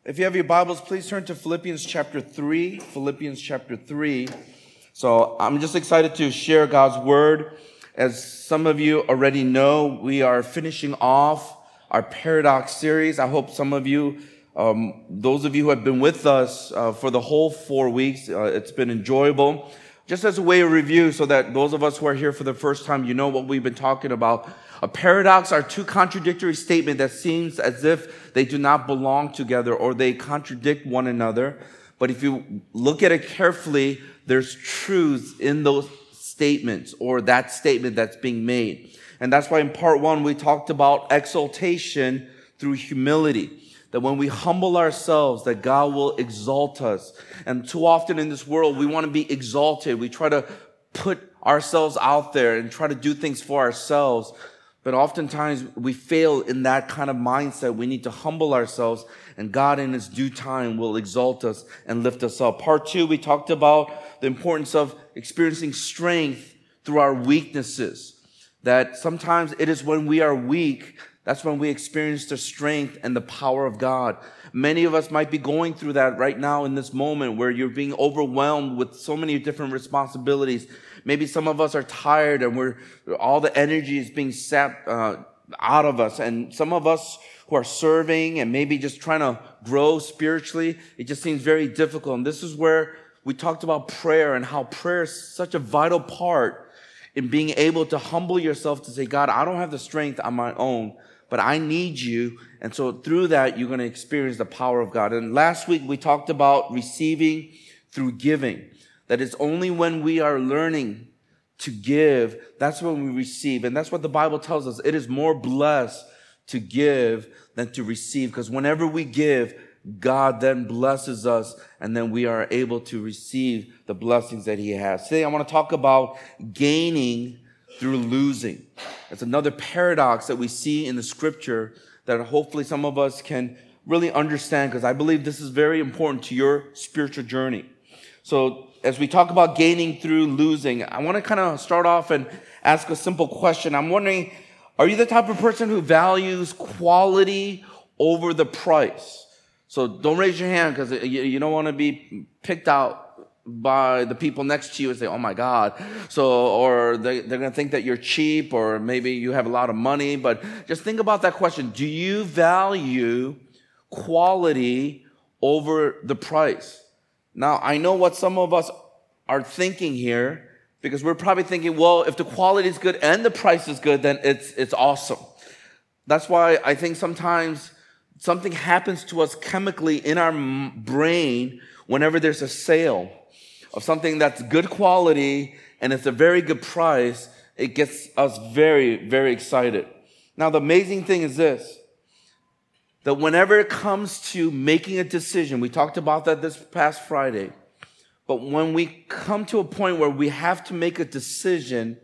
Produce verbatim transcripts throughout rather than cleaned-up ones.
If you have your Bibles, please turn to Philippians chapter three. Philippians chapter three. So I'm just excited to share God's word. As some of you already know, we are finishing off our Paradox series. I hope some of you, um, those of you who have been with us uh, for the whole four weeks, uh, it's been enjoyable. Just as a way of review, so that those of us who are here for the first time, you know what we've been talking about. A paradox are two contradictory statements that seems as if they do not belong together or they contradict one another. But if you look at it carefully, there's truth in those statements or that statement that's being made. And that's why in part one, we talked about exaltation through humility. That when we humble ourselves, that God will exalt us. And too often in this world, we want to be exalted. We try to put ourselves out there and try to do things for ourselves. But oftentimes we fail in that kind of mindset. We need to humble ourselves, and God in His due time will exalt us and lift us up. Part two, we talked about the importance of experiencing strength through our weaknesses. That sometimes it is when we are weak, that's when we experience the strength and the power of God. Many of us might be going through that right now in this moment where you're being overwhelmed with so many different responsibilities. Maybe some of us are tired and we're, all the energy is being sapped uh, out of us. And some of us who are serving and maybe just trying to grow spiritually, it just seems very difficult. And this is where we talked about prayer and how prayer is such a vital part in being able to humble yourself to say, God, I don't have the strength on my own, but I need you. And so through that, you're going to experience the power of God. And last week, we talked about receiving through giving. That it's only when we are learning to give, that's when we receive. And that's what the Bible tells us. It is more blessed to give than to receive. Because whenever we give, God then blesses us, and then we are able to receive the blessings that He has. Today, I want to talk about gaining through losing. It's another paradox that we see in the scripture that hopefully some of us can really understand, because I believe this is very important to your spiritual journey. So as we talk about gaining through losing, I want to kind of start off and ask a simple question. I'm wondering, are you the type of person who values quality over the price? So don't raise your hand, because you don't want to be picked out by the people next to you and say, oh my God. So, or they, they're going to think that you're cheap, or maybe you have a lot of money. But just think about that question. Do you value quality over the price? Now, I know what some of us are thinking here, because we're probably thinking, well, if the quality is good and the price is good, then it's, it's awesome. That's why I think sometimes something happens to us chemically in our brain whenever there's a sale of something that's good quality and it's a very good price. It gets us very, very excited. Now, the amazing thing is this, that whenever it comes to making a decision, we talked about that this past Friday, but when we come to a point where we have to make a decision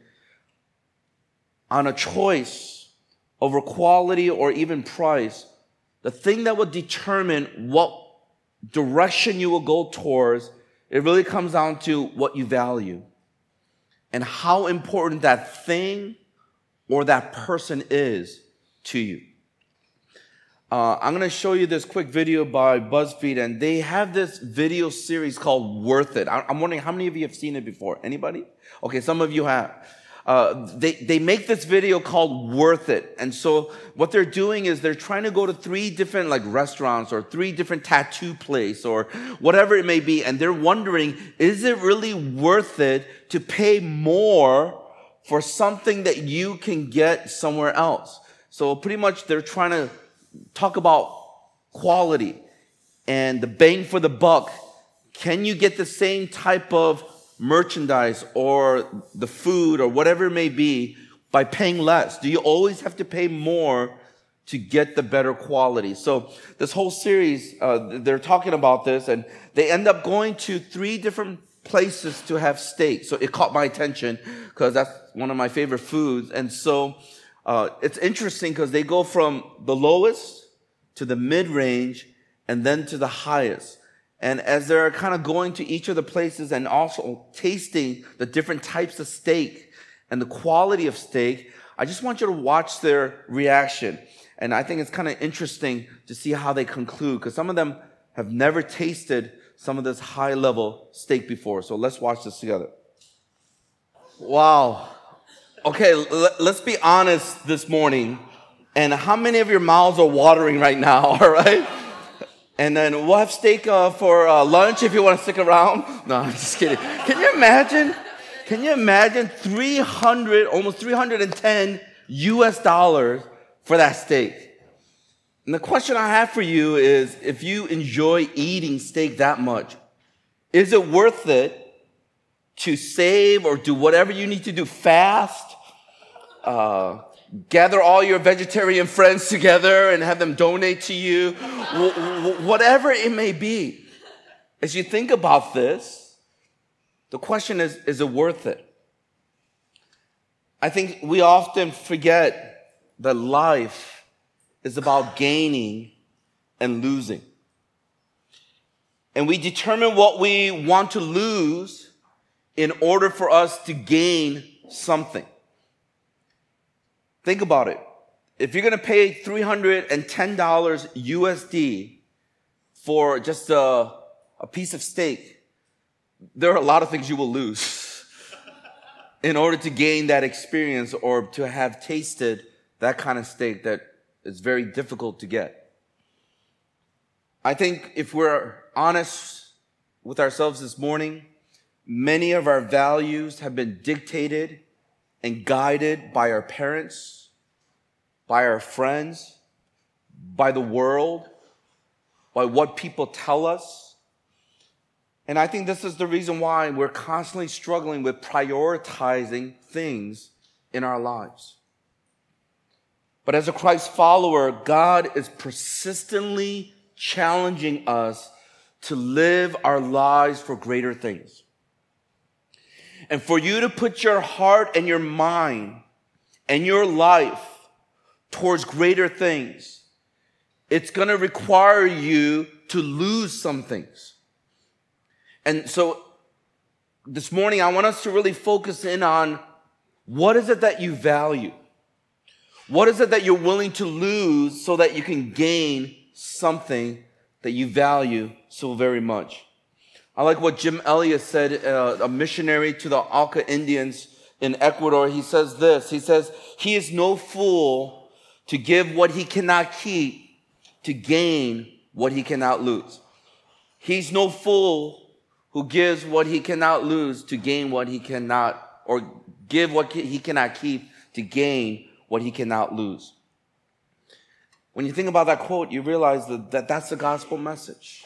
on a choice over quality or even price, the thing that will determine what direction you will go towards, it really comes down to what you value and how important that thing or that person is to you. Uh, I'm going to show you this quick video by BuzzFeed, and they have this video series called Worth It. I'm wondering how many of you have seen it before? Anybody? Okay, some of you have. Uh, they, they make this video called Worth It. And so what they're doing is they're trying to go to three different like restaurants or three different tattoo places or whatever it may be. And they're wondering, is it really worth it to pay more for something that you can get somewhere else? So pretty much they're trying to talk about quality and the bang for the buck. Can you get the same type of merchandise or the food or whatever it may be by paying less? Do you always have to pay more to get the better quality? So this whole series, uh, they're talking about this, and they end up going to three different places to have steak. So it caught my attention because that's one of my favorite foods. And so uh, it's interesting because they go from the lowest to the mid-range and then to the highest. And as they're kind of going to each of the places and also tasting the different types of steak and the quality of steak, I just want you to watch their reaction. And I think it's kind of interesting to see how they conclude, because some of them have never tasted some of this high-level steak before. So let's watch this together. Wow. Okay, l- let's be honest this morning. And how many of your mouths are watering right now, all right? And then we'll have steak uh, for uh, lunch if you want to stick around. No, I'm just kidding. Can you imagine? Can you imagine three hundred, almost three hundred ten U S dollars for that steak? And the question I have for you is, if you enjoy eating steak that much, is it worth it to save or do whatever you need to do fast, uh, gather all your vegetarian friends together and have them donate to you, w- w- whatever it may be? As you think about this, the question is, is it worth it? I think we often forget that life is about gaining and losing. And we determine what we want to lose in order for us to gain something. Think about it. If you're going to pay three hundred ten dollars U S D for just a, a piece of steak, there are a lot of things you will lose in order to gain that experience or to have tasted that kind of steak that is very difficult to get. I think if we're honest with ourselves this morning, many of our values have been dictated and guided by our parents, by our friends, by the world, by what people tell us. And I think this is the reason why we're constantly struggling with prioritizing things in our lives. But as a Christ follower, God is persistently challenging us to live our lives for greater things. And for you to put your heart and your mind and your life towards greater things, it's going to require you to lose some things. And so this morning, I want us to really focus in on what is it that you value? What is it that you're willing to lose so that you can gain something that you value so very much? I like what Jim Elliot said, uh, a missionary to the Auca Indians in Ecuador. He says this, he says, he is no fool to give what he cannot keep to gain what he cannot lose. He's no fool who gives what he cannot lose to gain what he cannot, or give what he cannot keep to gain what he cannot lose. When you think about that quote, you realize that, that that's the gospel message.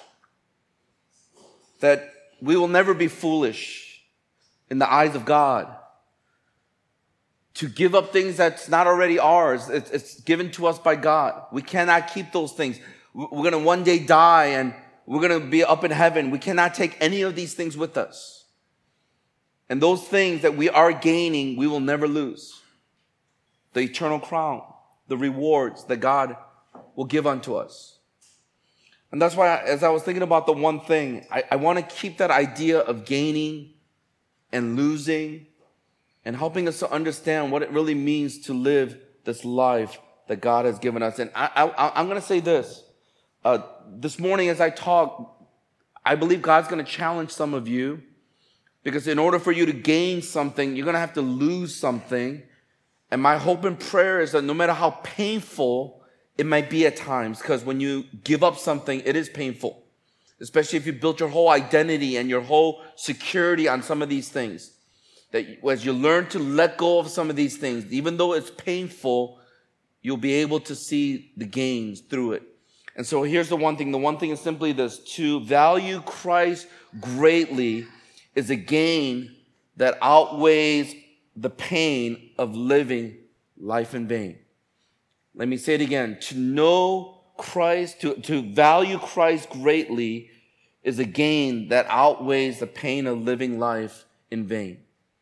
That we will never be foolish in the eyes of God to give up things that's not already ours. It's, it's given to us by God. We cannot keep those things. We're going to one day die and we're going to be up in heaven. We cannot take any of these things with us. And those things that we are gaining, we will never lose. The eternal crown, the rewards that God will give unto us. And that's why, as I was thinking about the one thing, I, I want to keep that idea of gaining and losing and helping us to understand what it really means to live this life that God has given us. And I, I, I'm going to say this. Uh, this morning as I talk, I believe God's going to challenge some of you, because in order for you to gain something, you're going to have to lose something. And my hope and prayer is that no matter how painful it might be at times, because when you give up something, it is painful, especially if you built your whole identity and your whole security on some of these things, that as you learn to let go of some of these things, even though it's painful, you'll be able to see the gains through it. And so here's the one thing. The one thing is simply this: to value Christ greatly is a gain that outweighs the pain of living life in vain. Let me say it again. To know Christ, to, to value Christ greatly is a gain that outweighs the pain of living life in vain.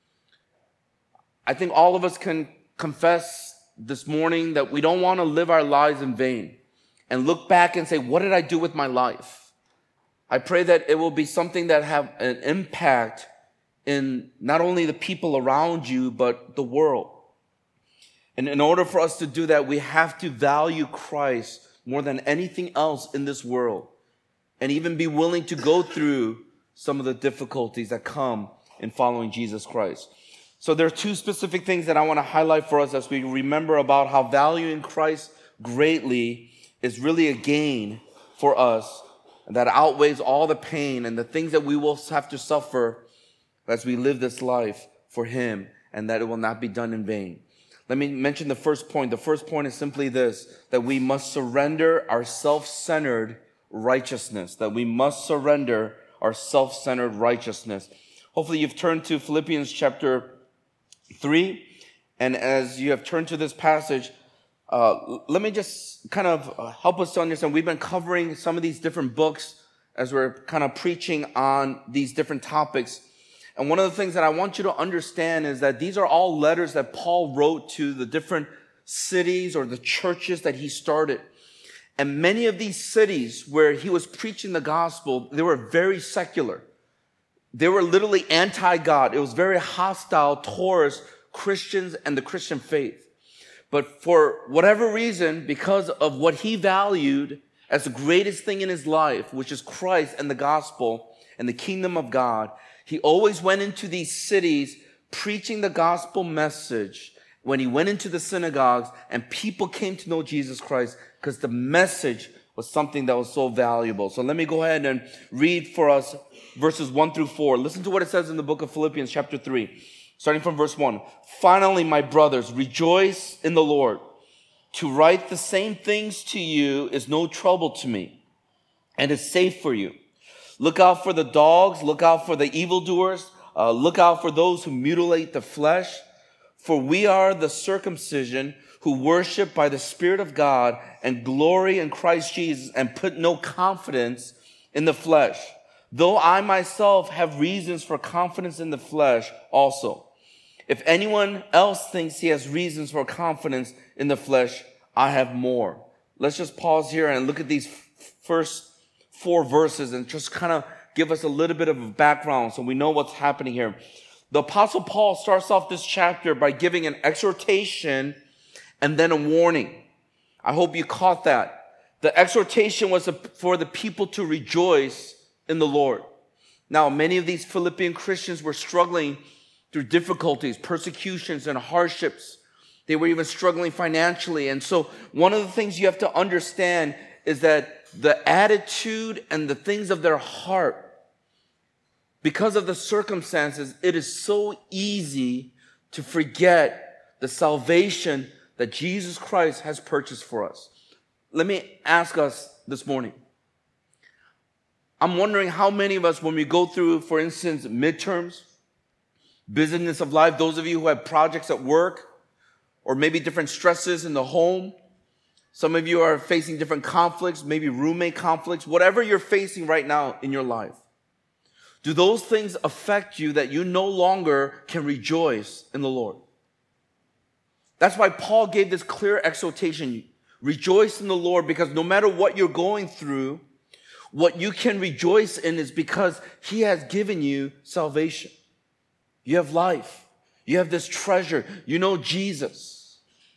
I think all of us can confess this morning that we don't want to live our lives in vain and look back and say, what did I do with my life? I pray that it will be something that have an impact in not only the people around you, but the world. And in order for us to do that, we have to value Christ more than anything else in this world. and even be willing to go through some of the difficulties that come in following Jesus Christ. So there are two specific things that I want to highlight for us as we remember about how valuing Christ greatly is really a gain for us that outweighs all the pain and the things that we will have to suffer as we live this life for Him, and that it will not be done in vain. Let me mention the first point. The first point is simply this, that we must surrender our self-centered righteousness, that we must surrender our self-centered righteousness. Hopefully you've turned to Philippians chapter three, and as you have turned to this passage, uh, let me just kind of help us to understand. We've been covering some of these different books as we're kind of preaching on these different topics. And one of the things that I want you to understand is that these are all letters that Paul wrote to the different cities or the churches that he started. And many of these cities where he was preaching the gospel, they were very secular. They were literally anti-God. It was very hostile towards Christians and the Christian faith. But for whatever reason, because of what he valued as the greatest thing in his life, which is Christ and the gospel and the kingdom of God, he always went into these cities preaching the gospel message when he went into the synagogues, and people came to know Jesus Christ because the message was something that was so valuable. So let me go ahead and read for us verses one through four. Listen to what it says in the book of Philippians chapter three, starting from verse one. Finally, my brothers, rejoice in the Lord. To write the same things to you is no trouble to me and is safe for you. Look out for the dogs, look out for the evildoers, uh, look out for those who mutilate the flesh. For we are the circumcision who worship by the Spirit of God and glory in Christ Jesus and put no confidence in the flesh. Though I myself have reasons for confidence in the flesh also. If anyone else thinks he has reasons for confidence in the flesh, I have more. Let's just pause here and look at these f- first four verses and just kind of give us a little bit of a background so we know what's happening here. The Apostle Paul starts off this chapter by giving an exhortation and then a warning. I hope you caught that. The exhortation was for the people to rejoice in the Lord. Now, many of these Philippian Christians were struggling through difficulties, persecutions, and hardships. They were even struggling financially. And so one of the things you have to understand is that the attitude and the things of their heart, because of the circumstances, it is so easy to forget the salvation that Jesus Christ has purchased for us. Let me ask us this morning. I'm wondering how many of us, when we go through, for instance, midterms, busyness of life, those of you who have projects at work, or maybe different stresses in the home, some of you are facing different conflicts, maybe roommate conflicts, whatever you're facing right now in your life. Do those things affect you that you no longer can rejoice in the Lord? That's why Paul gave this clear exhortation. Rejoice in the Lord, because no matter what you're going through, what you can rejoice in is because He has given you salvation. You have life. You have this treasure. You know Jesus.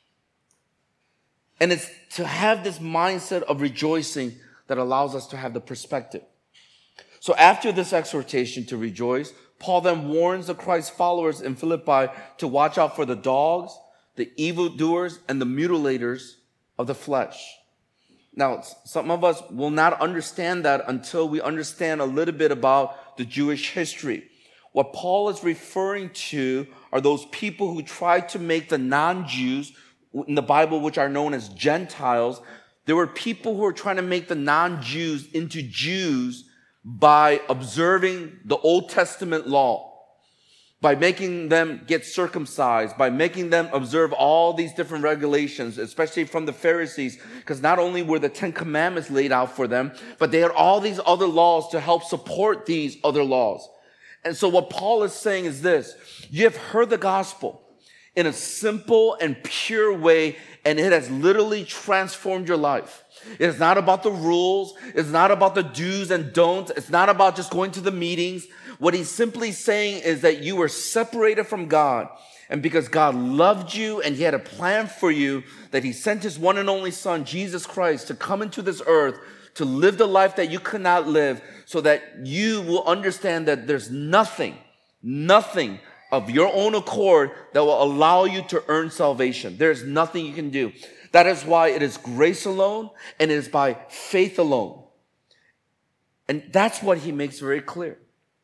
And it's to have this mindset of rejoicing that allows us to have the perspective. So after this exhortation to rejoice, Paul then warns the Christ followers in Philippi to watch out for the dogs, the evildoers, and the mutilators of the flesh. Now, some of us will not understand that until we understand a little bit about the Jewish history. What Paul is referring to are those people who try to make the non-Jews in the Bible, which are known as Gentiles. There were people who were trying to make the non-Jews into Jews by observing the Old Testament law, by making them get circumcised, by making them observe all these different regulations, especially from the Pharisees, because not only were the Ten Commandments laid out for them, but they had all these other laws to help support these other laws. And so what Paul is saying is this: you have heard the gospel in a simple and pure way, and it has literally transformed your life. It's not about the rules. It's not about the do's and don'ts. It's not about just going to the meetings. What he's simply saying is that you were separated from God. And because God loved you and He had a plan for you, that He sent His one and only Son, Jesus Christ, to come into this earth to live the life that you could not live, so that you will understand that there's nothing, nothing of your own accord that will allow you to earn salvation. There's nothing you can do. That is why it is grace alone, and it is by faith alone. And that's what he makes very clear.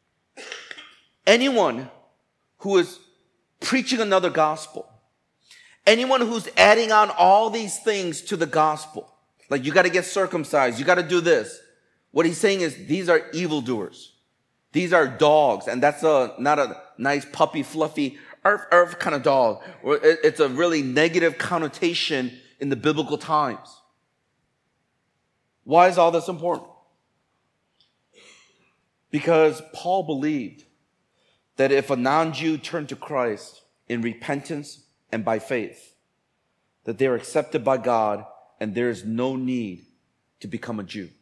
Anyone who is preaching another gospel, anyone who's adding on all these things to the gospel, like you got to get circumcised, you got to do this. What he's saying is these are evildoers. These are dogs, and that's a not a nice puppy, fluffy, earth, earth kind of dog. It's a really negative connotation in the biblical times. Why is all this important? Because Paul believed that if a non-Jew turned to Christ in repentance and by faith, that they are accepted by God and there is no need to become a Jew.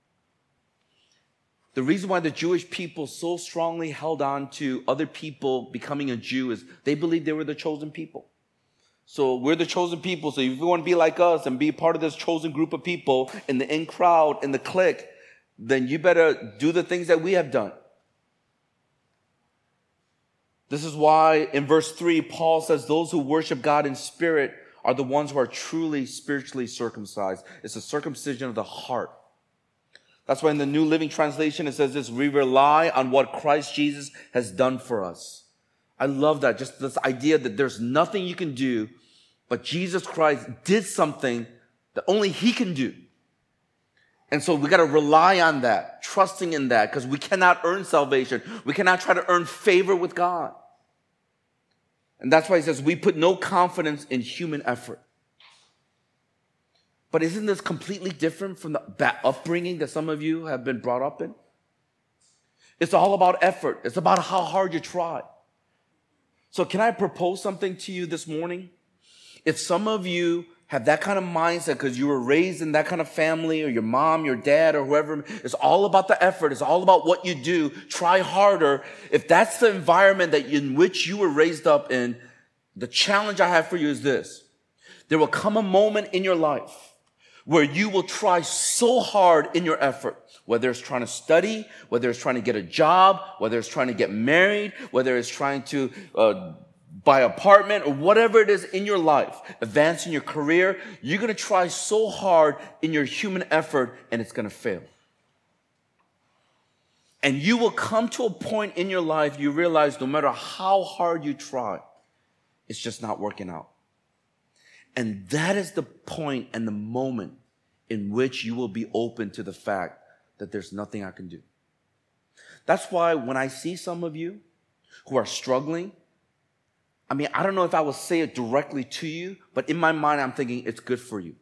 The reason why the Jewish people so strongly held on to other people becoming a Jew is they believed they were the chosen people. So we're the chosen people. So if you want to be like us and be part of this chosen group of people in the in crowd, in the clique, then you better do the things that we have done. This is why in verse three, Paul says those who worship God in spirit are the ones who are truly spiritually circumcised. It's a circumcision of the heart. That's why in the New Living Translation it says this: we rely on what Christ Jesus has done for us. I love that. Just this idea that there's nothing you can do, but Jesus Christ did something that only he can do. And so we got to rely on that, trusting in that, because we cannot earn salvation. We cannot try to earn favor with God. And that's why he says we put no confidence in human effort. But isn't this completely different from the upbringing that some of you have been brought up in? It's all about effort. It's about how hard you try. So can I propose something to you this morning? If some of you have that kind of mindset because you were raised in that kind of family, or your mom, your dad, or whoever, it's all about the effort. It's all about what you do. Try harder. If that's the environment that in which you were raised up in, the challenge I have for you is this. There will come a moment in your life where you will try so hard in your effort, whether it's trying to study, whether it's trying to get a job, whether it's trying to get married, whether it's trying to uh, buy an apartment, or whatever it is in your life, advance in your career, you're going to try so hard in your human effort, and it's going to fail. And you will come to a point in your life you realize no matter how hard you try, it's just not working out. And that is the point and the moment in which you will be open to the fact that there's nothing I can do. That's why when I see some of you who are struggling, I mean, I don't know if I will say it directly to you, but in my mind, I'm thinking it's good for you.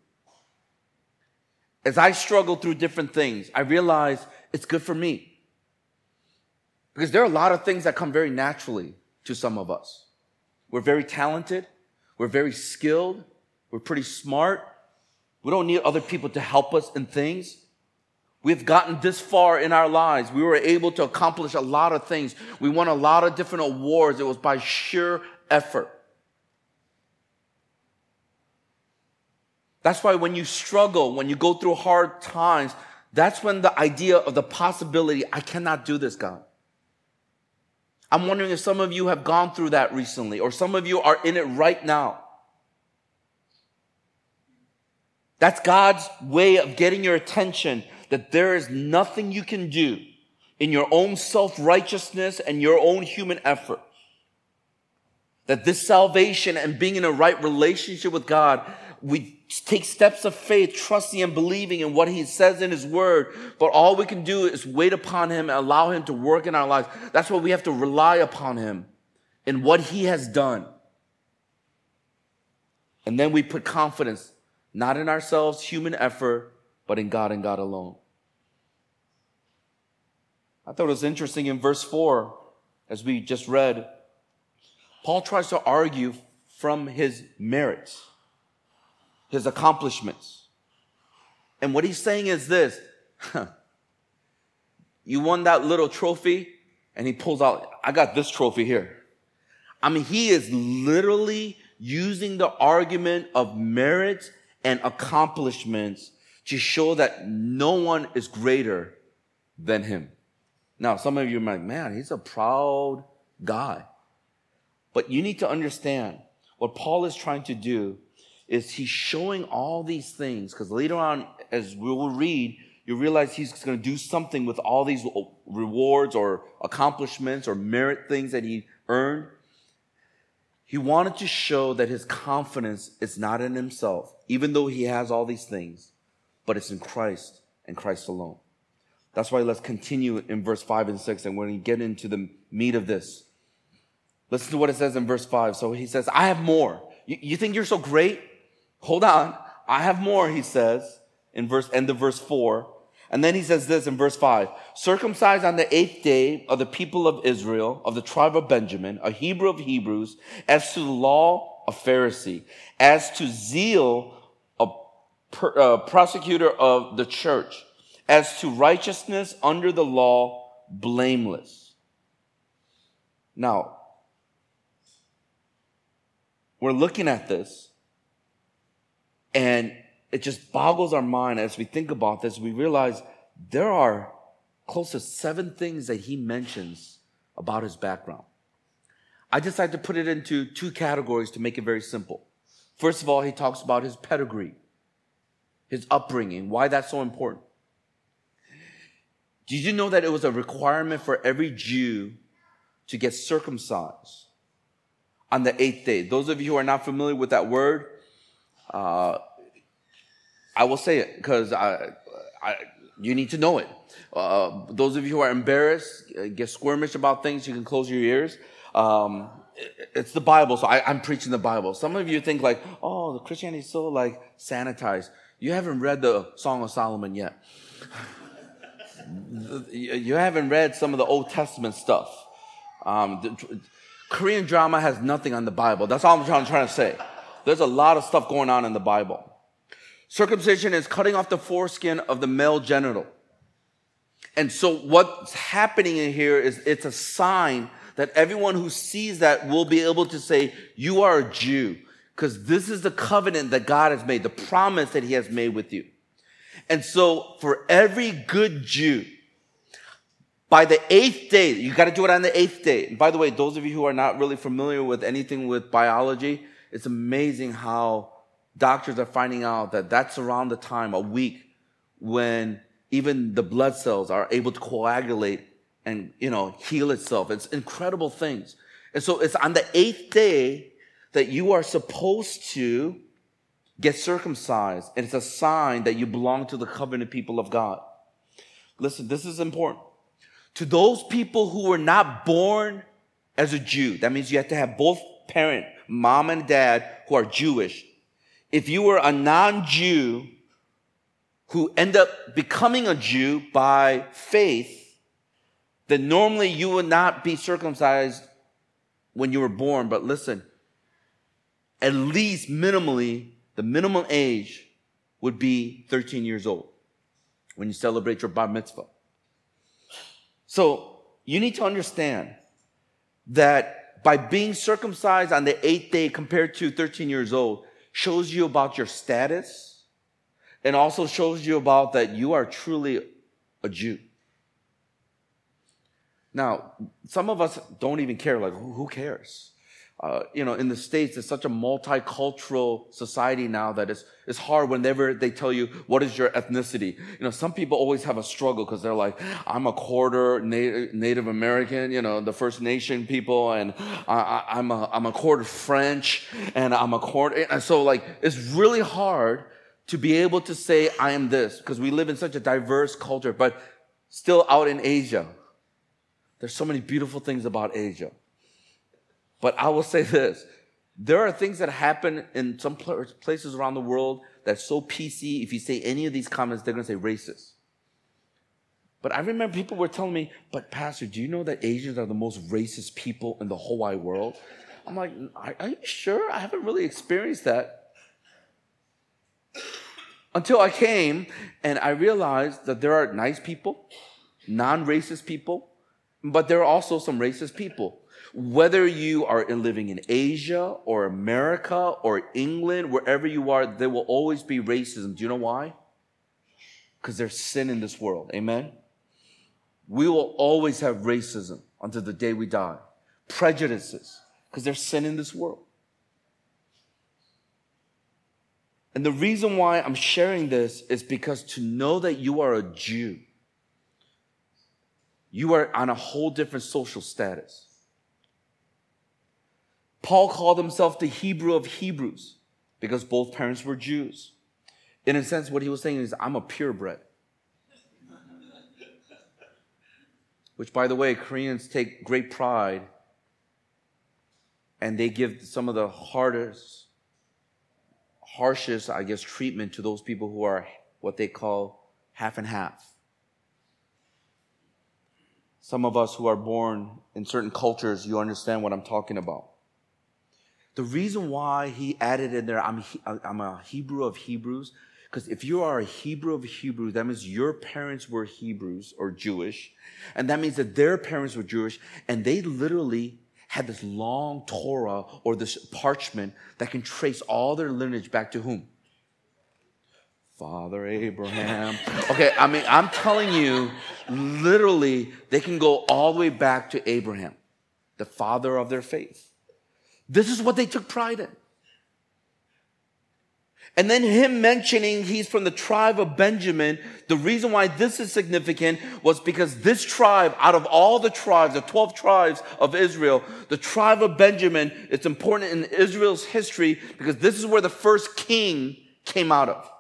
As I struggle through different things, I realize it's good for me. Because there are a lot of things that come very naturally to some of us. We're very talented. We're very skilled. We're pretty smart. We don't need other people to help us in things. We've gotten this far in our lives. We were able to accomplish a lot of things. We won a lot of different awards. It was by sheer effort. That's why when you struggle, when you go through hard times, that's when the idea of the possibility, I cannot do this, God. I'm wondering if some of you have gone through that recently, or some of you are in it right now. That's God's way of getting your attention, that there is nothing you can do in your own self-righteousness and your own human effort. That this salvation and being in a right relationship with God, we take steps of faith, trusting and believing in what he says in his word. But all we can do is wait upon him and allow him to work in our lives. That's why we have to rely upon him in what he has done. And then we put confidence not in ourselves, human effort, but in God and God alone. I thought it was interesting in verse four, as we just read, Paul tries to argue from his merits, his accomplishments. And what he's saying is this: you won that little trophy, and he pulls out, I got this trophy here. I mean, he is literally using the argument of merit and accomplishments to show that no one is greater than him. Now, some of you are like, man, he's a proud guy. But you need to understand what Paul is trying to do is he's showing all these things, because later on, as we will read, you realize he's going to do something with all these rewards or accomplishments or merit things that he earned. He wanted to show that his confidence is not in himself, even though he has all these things, but it's in Christ and Christ alone. That's why let's continue in verse five and six, and when we get into the meat of this, listen to what it says in verse five. So he says, I have more. You, you think you're so great? Hold on. I have more, he says, in verse end of verse four. And then he says this in verse five, circumcised on the eighth day of the people of Israel, of the tribe of Benjamin, a Hebrew of Hebrews, as to the law, a Pharisee, as to zeal, a per, uh, prosecutor of the church, as to righteousness under the law, blameless. Now, we're looking at this, and it just boggles our mind as we think about this. We realize there are close to seven things that he mentions about his background. I decided to put it into two categories to make it very simple. First of all, he talks about his pedigree, his upbringing, why that's so important. Did you know that it was a requirement for every Jew to get circumcised on the eighth day? Those of you who are not familiar with that word, uh, I will say it because I, I, you need to know it. Uh, those of you who are embarrassed, get squirmish about things, you can close your ears. Um, it, it's the Bible, so I, I'm preaching the Bible. Some of you think like, oh, the Christianity is so like sanitized. You haven't read the Song of Solomon yet. You haven't read some of the Old Testament stuff. Um, the, Korean drama has nothing on the Bible. That's all I'm trying, trying to say. There's a lot of stuff going on in the Bible. Circumcision is cutting off the foreskin of the male genital. And so what's happening in here is it's a sign that everyone who sees that will be able to say, you are a Jew, because this is the covenant that God has made, the promise that he has made with you. And so for every good Jew, by the eighth day, you got to do it on the eighth day. And by the way, those of you who are not really familiar with anything with biology, it's amazing how doctors are finding out that that's around the time, a week, when even the blood cells are able to coagulate and, you know, heal itself. It's incredible things. And so it's on the eighth day that you are supposed to get circumcised. And it's a sign that you belong to the covenant people of God. Listen, this is important. To those people who were not born as a Jew, that means you have to have both parent, mom and dad, who are Jewish. If you were a non-Jew who end up becoming a Jew by faith, then normally you would not be circumcised when you were born. But listen, at least minimally, the minimum age would be thirteen years old when you celebrate your bar mitzvah. So you need to understand that by being circumcised on the eighth day compared to thirteen years old shows you about your status and also shows you about that you are truly a Jew. Now, some of us don't even care. Like, who cares? Uh, you know, in the States, it's such a multicultural society now that it's, it's hard whenever they tell you, what is your ethnicity? You know, some people always have a struggle because they're like, I'm a quarter Native, Native American, you know, the First Nation people, and I, I, I'm a, I'm a quarter French, and I'm a quarter, and so like, it's really hard to be able to say, I am this, because we live in such a diverse culture, but still out in Asia, there's so many beautiful things about Asia. But I will say this, there are things that happen in some places around the world that's so P C, if you say any of these comments, they're going to say racist. But I remember people were telling me, but Pastor, do you know that Asians are the most racist people in the whole wide world? I'm like, are you sure? I haven't really experienced that. Until I came and I realized that there are nice people, non-racist people, but there are also some racist people. Whether you are living in Asia or America or England, wherever you are, there will always be racism. Do you know why? because there's sin in this world. Amen? We will always have racism until the day we die. Prejudices, because there's sin in this world. And the reason why I'm sharing this is because to know that you are a Jew, you are on a whole different social status. Paul called himself the Hebrew of Hebrews because both parents were Jews. In a sense, what he was saying is, I'm a purebred. Which, by the way, Koreans take great pride and they give some of the hardest, harshest, I guess, treatment to those people who are what they call half and half. Some of us who are born in certain cultures, you understand what I'm talking about. The reason why he added in there, I'm, I'm a Hebrew of Hebrews, because if you are a Hebrew of Hebrews, that means your parents were Hebrews or Jewish, and that means that their parents were Jewish, and they literally had this long Torah or this parchment that can trace all their lineage back to whom? Father Abraham. Okay, I mean, I'm telling you, literally, they can go all the way back to Abraham, the father of their faith. This is what they took pride in. And then him mentioning he's from the tribe of Benjamin, the reason why this is significant was because this tribe, out of all the tribes, the twelve tribes of Israel, the tribe of Benjamin, it's important in Israel's history because this is where the first king came out of.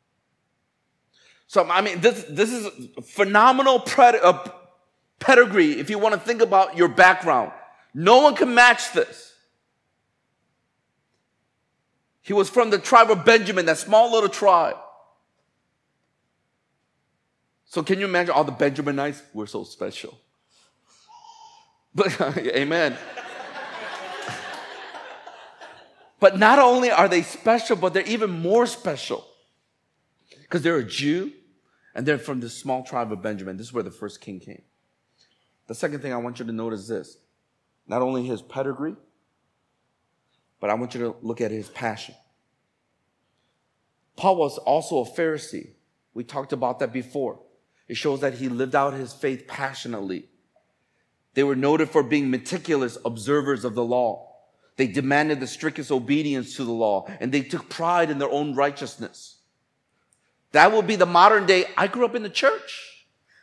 So, I mean, this, this is a phenomenal pred- uh, pedigree if you want to think about your background. No one can match this. He was from the tribe of Benjamin, that small little tribe. So can you imagine all the Benjaminites? We're so special. But, amen. But not only are they special, but they're even more special. Because they're a Jew, and they're from this small tribe of Benjamin. This is where the first king came. The second thing I want you to notice is this. Not only his pedigree, but I want you to look at his passion. Paul was also a Pharisee. We talked about that before. It shows that he lived out his faith passionately. They were noted for being meticulous observers of the law. They demanded the strictest obedience to the law, and they took pride in their own righteousness. That would be the modern day, I grew up in the church.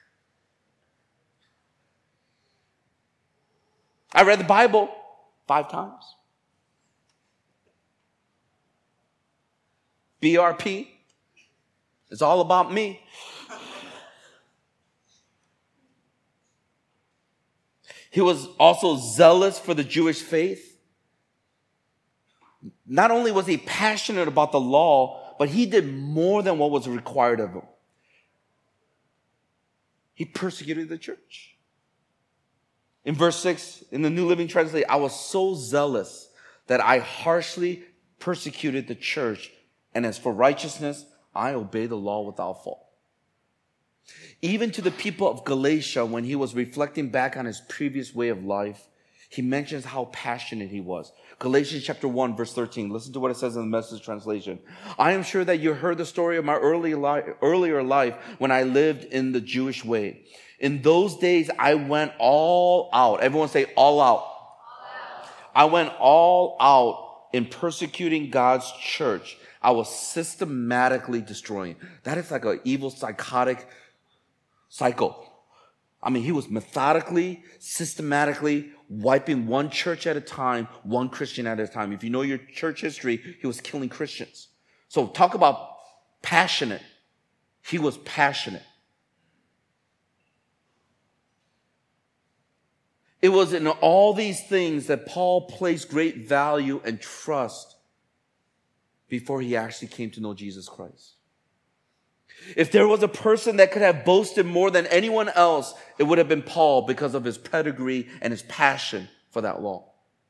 I read the Bible five times. B R P. It's all about me. He was also zealous for the Jewish faith. Not only was he passionate about the law, but he did more than what was required of him. He persecuted the church. In verse six, in the New Living Translation, I was so zealous that I harshly persecuted the church. And as for righteousness, I obey the law without fault. Even to the people of Galatia, when he was reflecting back on his previous way of life, he mentions how passionate he was. Galatians chapter one, verse thirteen. Listen to what it says in the Message translation. I am sure that you heard the story of my early life, earlier life when I lived in the Jewish way. In those days, I went all out. Everyone say all out. All out. I went all out in persecuting God's church. I was systematically destroying. That is like an evil, psychotic cycle. I mean, he was methodically, systematically wiping one church at a time, one Christian at a time. If you know your church history, he was killing Christians. So talk about passionate. He was passionate. It was in all these things that Paul placed great value and trust before he actually came to know Jesus Christ. If there was a person that could have boasted more than anyone else, it would have been Paul because of his pedigree and his passion for that law.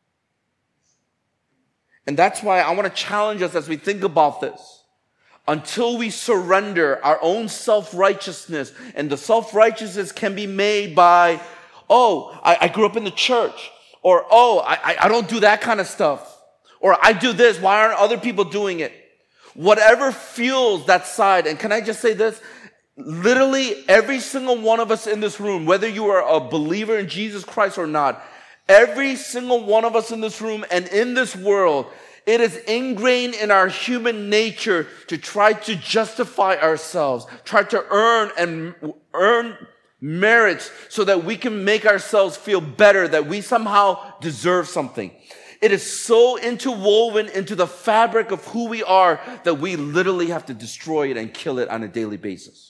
And that's why I want to challenge us as we think about this. Until we surrender our own self-righteousness, and the self-righteousness can be made by, oh, I, I grew up in the church, or oh, I, I don't do that kind of stuff. Or I do this, why aren't other people doing it? Whatever fuels that side, and can I just say this? literally every single one of us in this room, whether you are a believer in Jesus Christ or not, every single one of us in this room and in this world, it is ingrained in our human nature to try to justify ourselves, try to earn and earn merits so that we can make ourselves feel better, that we somehow deserve something. It is so interwoven into the fabric of who we are that we literally have to destroy it and kill it on a daily basis.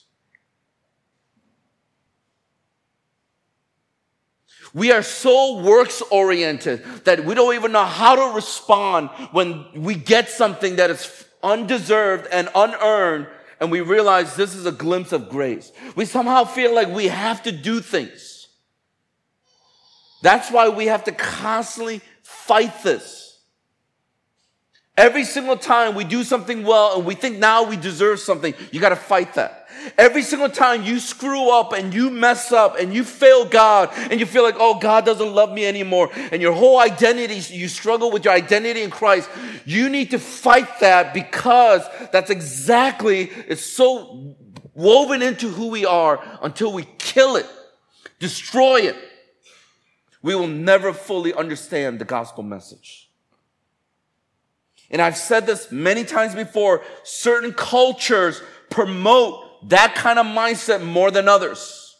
We are so works-oriented that we don't even know how to respond when we get something that is undeserved and unearned, and we realize this is a glimpse of grace. We somehow feel like we have to do things. That's why we have to constantly fight this. Every single time we do something well and we think now we deserve something, you got to fight that. Every single time you screw up and you mess up and you fail God and you feel like, oh, God doesn't love me anymore, and your whole identity, you struggle with your identity in Christ, you need to fight that, because that's exactly, it's so woven into who we are. Until we kill it, destroy it, we will never fully understand the gospel message. And I've said this many times before, certain cultures promote that kind of mindset more than others.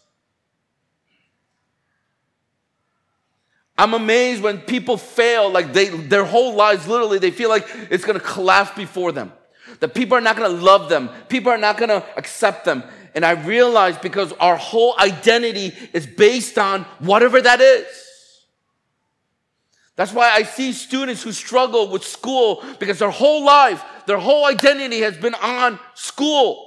I'm amazed when people fail, like they, their whole lives, literally, they feel like it's going to collapse before them. That people are not going to love them. People are not going to accept them. And I realize because our whole identity is based on whatever that is. That's why I see students who struggle with school because their whole life, their whole identity has been on school.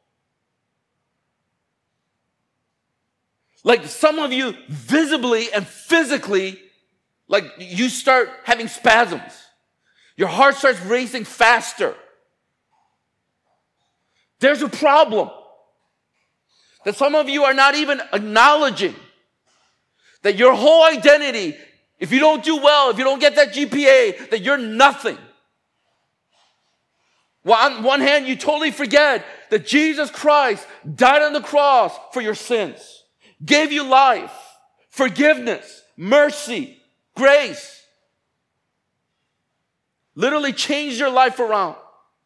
Like some of you visibly and physically, like you start having spasms. Your heart starts racing faster. There's a problem that some of you are not even acknowledging, that your whole identity, if you don't do well, if you don't get that G P A, that you're nothing. Well, on one hand, you totally forget that Jesus Christ died on the cross for your sins. Gave you life, forgiveness, mercy, grace. Literally changed your life around.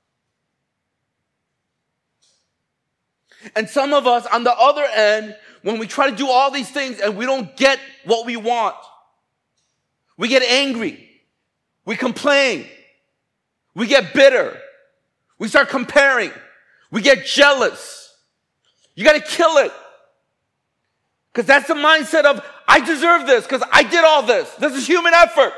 And some of us on the other end, when we try to do all these things and we don't get what we want, we get angry. We complain. We get bitter. We start comparing. We get jealous. You got to kill it. Because that's the mindset of, I deserve this because I did all this. This is human effort.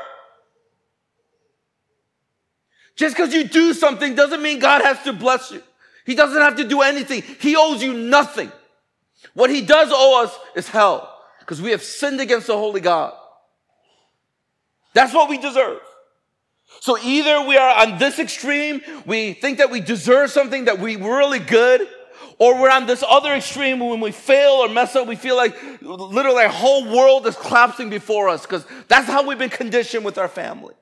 Just because you do something doesn't mean God has to bless you. He doesn't have to do anything. He owes you nothing. What he does owe us is hell, because we have sinned against the holy God. That's what we deserve. So either we are on this extreme, we think that we deserve something, that we're really good, or we're on this other extreme when we fail or mess up, we feel like literally our whole world is collapsing before us, because that's how we've been conditioned with our family.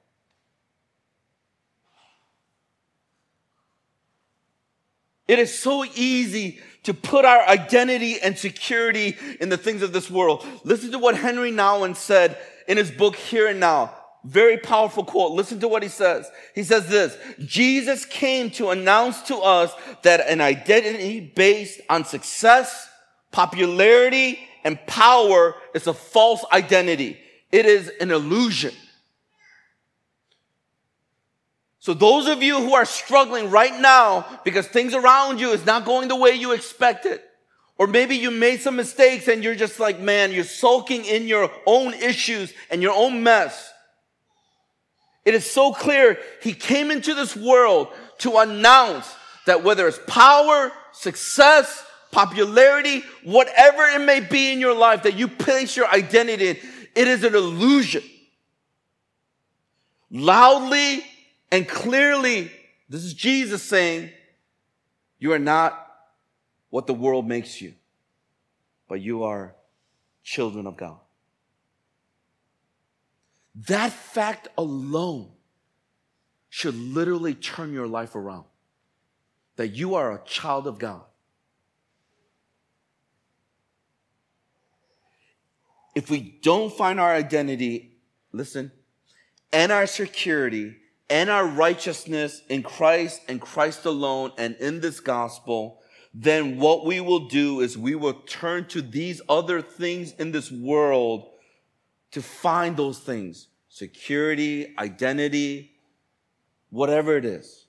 It is so easy to put our identity and security in the things of this world. Listen to what Henry Nouwen said in his book, Here and Now. Very powerful quote. Listen to what he says. He says this: Jesus came to announce to us that an identity based on success, popularity, and power is a false identity. It is an illusion. So those of you who are struggling right now because things around you is not going the way you expected, or maybe you made some mistakes and you're just like, man, you're sulking in your own issues and your own mess. It is so clear he came into this world to announce that whether it's power, success, popularity, whatever it may be in your life that you place your identity in, it is an illusion. Loudly and clearly, this is Jesus saying, you are not what the world makes you, but you are children of God. That fact alone should literally turn your life around. That you are a child of God. if we don't find our identity, listen, and our security and our righteousness in Christ and Christ alone and in this gospel, then what we will do is we will turn to these other things in this world to find those things. Security, identity, whatever it is.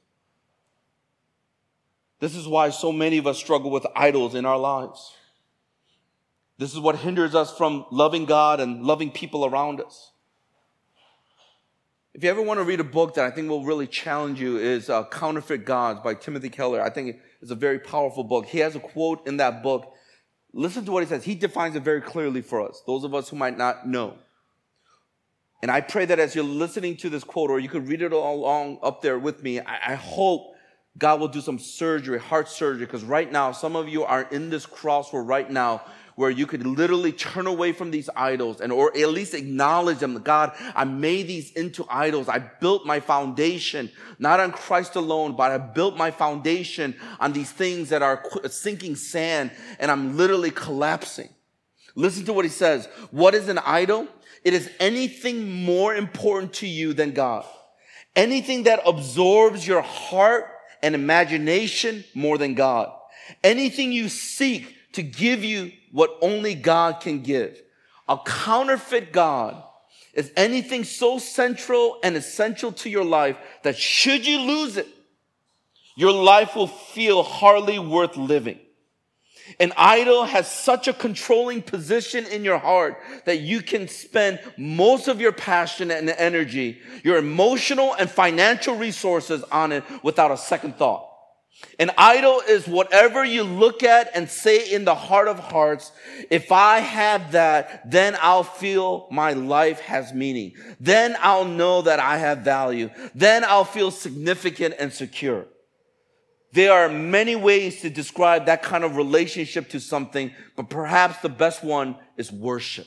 This is why so many of us struggle with idols in our lives. This is what hinders us from loving God and loving people around us. If you ever want to read a book that I think will really challenge you, is uh, Counterfeit Gods by Timothy Keller. I think it's a very powerful book. He has a quote in that book. Listen to what he says. He defines it very clearly for us, those of us who might not know. And I pray that as you're listening to this quote, or you could read it along up there with me, I, I hope God will do some surgery, heart surgery, because right now, some of you are in this crossroad right now where you could literally turn away from these idols and or at least acknowledge them. God, I made these into idols. I built my foundation, not on Christ alone, but I built my foundation on these things that are sinking sand, and I'm literally collapsing. Listen to what he says. What is an idol? It is anything more important to you than God. Anything that absorbs your heart and imagination more than God. Anything you seek to give you what only God can give. A counterfeit God is anything so central and essential to your life that should you lose it, your life will feel hardly worth living. An idol has such a controlling position in your heart that you can spend most of your passion and energy, your emotional and financial resources on it without a second thought. An idol is whatever you look at and say in the heart of hearts, if I have that, then I'll feel my life has meaning. Then I'll know that I have value. Then I'll feel significant and secure. There are many ways to describe that kind of relationship to something, but perhaps the best one is worship.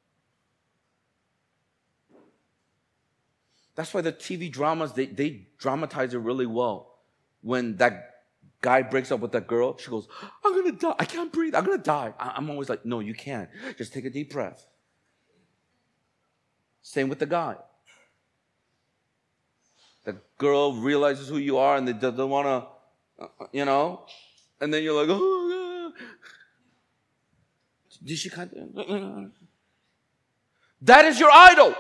That's why the T V dramas, they, they dramatize it really well. When that guy breaks up with that girl, she goes, I'm going to die. I can't breathe. I'm going to die. I'm always like, no, you can't. Just take a deep breath. Same with the guy. The girl realizes who you are and they doesn't want to, you know, and then you're like, oh, God. Did she kind of? That is your idol.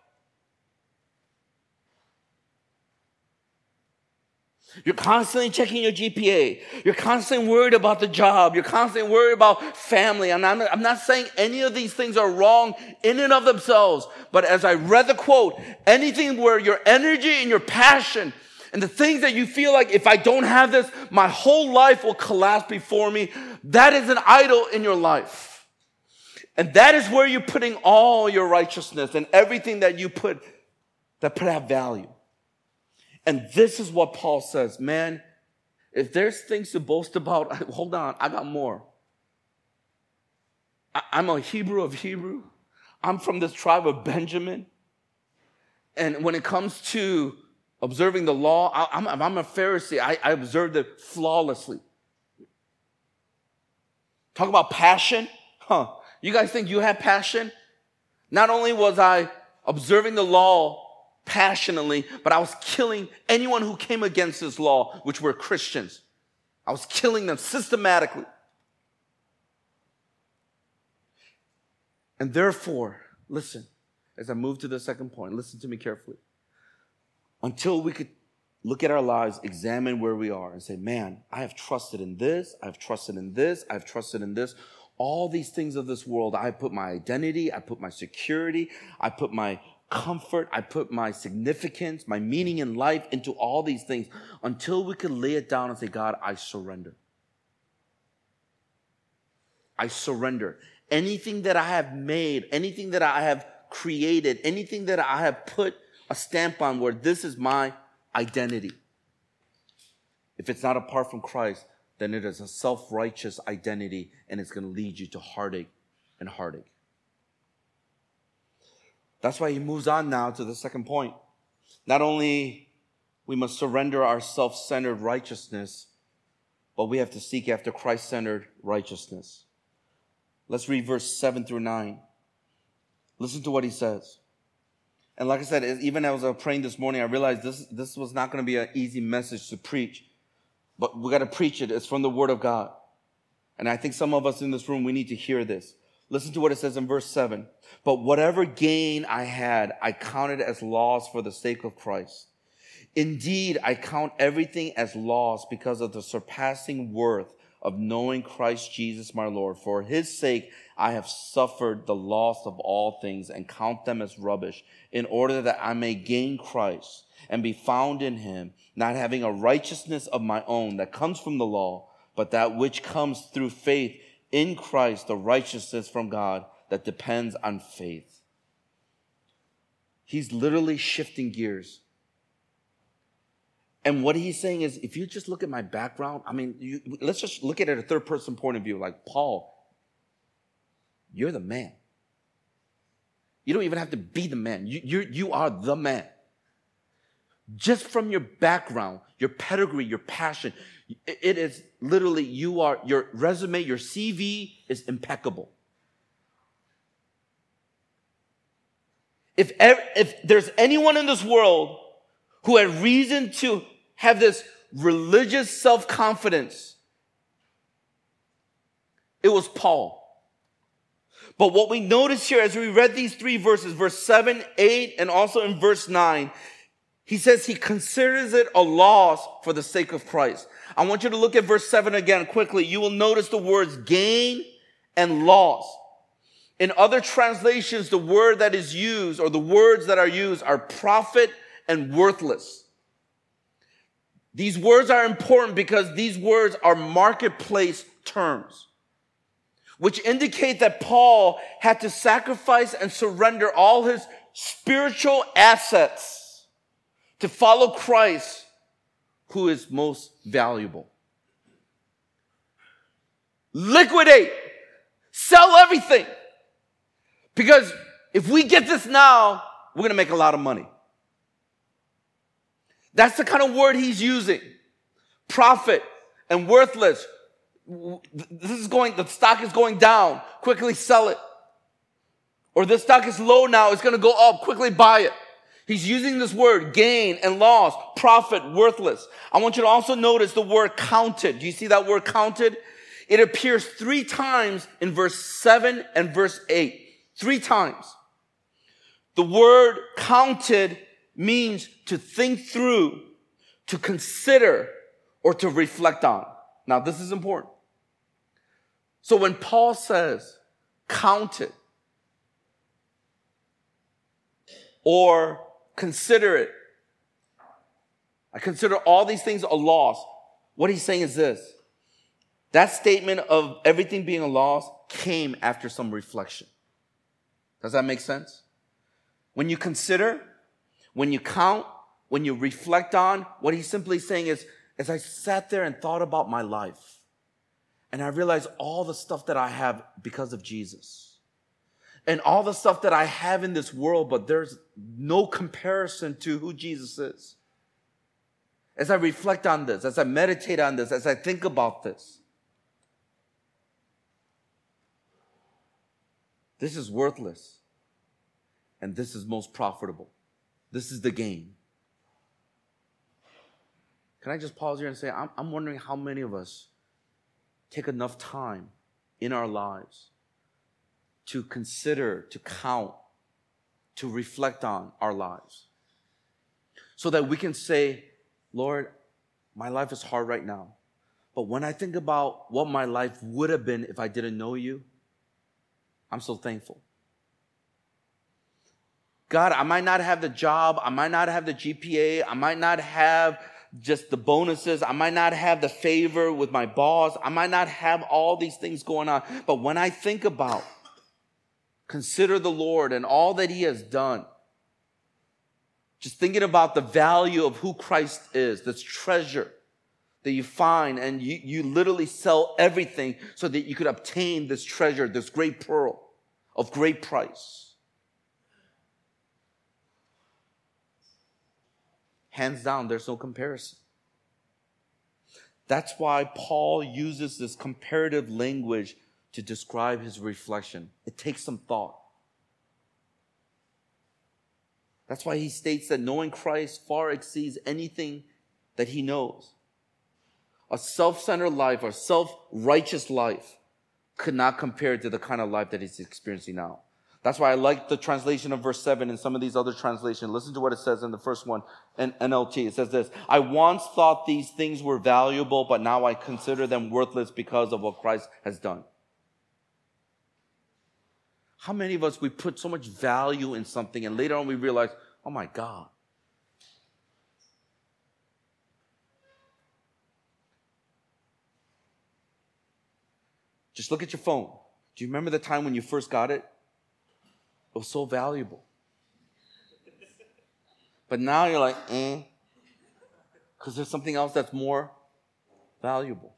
You're constantly checking your G P A. You're constantly worried about the job. You're constantly worried about family. I'm not, I'm not saying any of these things are wrong in and of themselves. But as I read the quote, anything where your energy and your passion and the things that you feel like, if I don't have this, my whole life will collapse before me, that is an idol in your life. And that is where you're putting all your righteousness and everything that you put, that put have value. And this is what Paul says, man, if there's things to boast about, hold on, I got more. I, I'm a Hebrew of Hebrew. I'm from this tribe of Benjamin. And when it comes to observing the law, I, I'm, I'm a Pharisee. I, I observed it flawlessly. Talk about passion. Huh. You guys think you have passion? Not only was I observing the law passionately, but I was killing anyone who came against this law, which were Christians. I was killing them systematically. And therefore, listen, as I move to the second point, listen to me carefully. Until we could look at our lives, examine where we are, and say, man, I have trusted in this, I've trusted in this, I've trusted in this. All these things of this world, I put my identity, I put my security, I put my comfort, I put my significance, my meaning in life into all these things until we could lay it down and say, God, I surrender. I surrender. Anything that I have made, anything that I have created, anything that I have put a stamp on where this is my identity. If it's not apart from Christ, then it is a self-righteous identity and it's going to lead you to heartache and heartache. That's why he moves on now to the second point. Not only we must surrender our self-centered righteousness, but we have to seek after Christ-centered righteousness. Let's read verse seven through nine. Listen to what he says. And like I said, even as I was praying this morning, I realized this, this was not going to be an easy message to preach. But we got to preach it. It's from the Word of God. And I think some of us in this room, we need to hear this. Listen to what it says in verse seven. But whatever gain I had, I counted as loss for the sake of Christ. Indeed, I count everything as loss because of the surpassing worth of knowing Christ Jesus my Lord. For his sake, I have suffered the loss of all things and count them as rubbish, in order that I may gain Christ and be found in him, not having a righteousness of my own that comes from the law, but that which comes through faith in Christ, the righteousness from God that depends on faith. He's literally shifting gears. And what he's saying is, if you just look at my background, I mean, you, let's just look at it at a third person point of view. Like, Paul, you're the man. You don't even have to be the man. You, you, you are the man. Just from your background, your pedigree, your passion, it is literally, you are, your resume, your C V is impeccable. If, if there's anyone in this world who had reason to have this religious self-confidence, it was Paul. But what we notice here as we read these three verses, verse seven, eight, and also in verse nine, he says he considers it a loss for the sake of Christ. I want you to look at verse seven again quickly. You will notice the words gain and loss. In other translations, the word that is used, or the words that are used, are profit and worthless. These words are important because these words are marketplace terms, which indicate that Paul had to sacrifice and surrender all his spiritual assets to follow Christ, who is most valuable. Liquidate, sell everything. Because if we get this now, we're going to make a lot of money. That's the kind of word he's using. Profit and worthless. This is going, the stock is going down. Quickly sell it. Or this stock is low now. It's going to go up. Quickly buy it. He's using this word, gain and loss, profit, worthless. I want you to also notice the word counted. Do you see that word counted? It appears three times in verse seven and verse eight. Three times. The word counted means to think through, to consider, or to reflect on. Now, this is important. So when Paul says, count it, or consider it, I consider all these things a loss, what he's saying is this. That statement of everything being a loss came after some reflection. Does that make sense? When you consider, when you count, when you reflect on, what he's simply saying is, as I sat there and thought about my life, and I realized all the stuff that I have because of Jesus, and all the stuff that I have in this world, but there's no comparison to who Jesus is. As I reflect on this, as I meditate on this, as I think about this, this is worthless, and this is most profitable. This is the gain. Can I just pause here and say, I'm, I'm wondering how many of us take enough time in our lives to consider, to count, to reflect on our lives, so that we can say, Lord, my life is hard right now, but when I think about what my life would have been if I didn't know you, I'm so thankful. God, I might not have the job. I might not have the G P A. I might not have just the bonuses. I might not have the favor with my boss. I might not have all these things going on. But when I think about, consider the Lord and all that he has done, just thinking about the value of who Christ is, this treasure that you find, and you, you literally sell everything so that you could obtain this treasure, this great pearl of great price. Hands down, there's no comparison. That's why Paul uses this comparative language to describe his reflection. It takes some thought. That's why he states that knowing Christ far exceeds anything that he knows. A self-centered life or self-righteous life could not compare to the kind of life that he's experiencing now. That's why I like the translation of verse seven and some of these other translations. Listen to what it says in the first one, in N L T. It says this: I once thought these things were valuable, but now I consider them worthless because of what Christ has done. How many of us, we put so much value in something and later on we realize, oh my God. Just look at your phone. Do you remember the time when you first got it? It was so valuable. But now you're like, eh, because there's something else that's more valuable.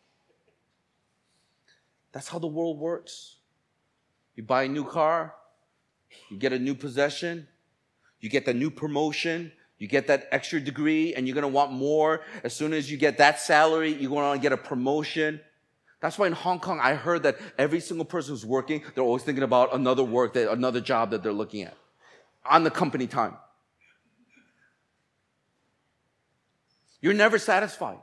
That's how the world works. You buy a new car, you get a new possession, you get the new promotion, you get that extra degree, and you're going to want more. As soon as you get that salary, you're going to get a promotion. That's why in Hong Kong, I heard that every single person who's working, they're always thinking about another work, that, another job that they're looking at on the company time. You're never satisfied.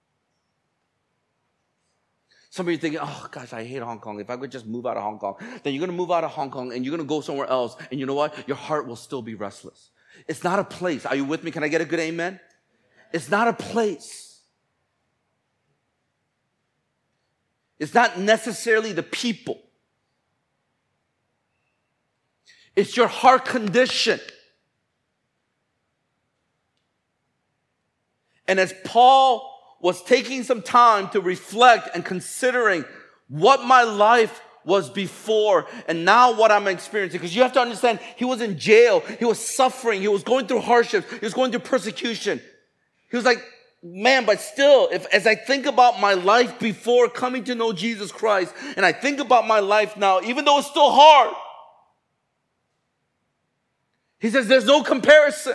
Some of you are thinking, oh gosh, I hate Hong Kong. If I could just move out of Hong Kong, then you're going to move out of Hong Kong and you're going to go somewhere else. And you know what? Your heart will still be restless. It's not a place. Are you with me? Can I get a good amen? It's not a place. It's not necessarily the people. It's your heart condition. And as Paul was taking some time to reflect and considering what my life was before and now what I'm experiencing, because you have to understand, he was in jail, he was suffering, he was going through hardships, he was going through persecution. He was like, man, but still, if as I think about my life before coming to know Jesus Christ, and I think about my life now, even though it's still hard, he says there's no comparison.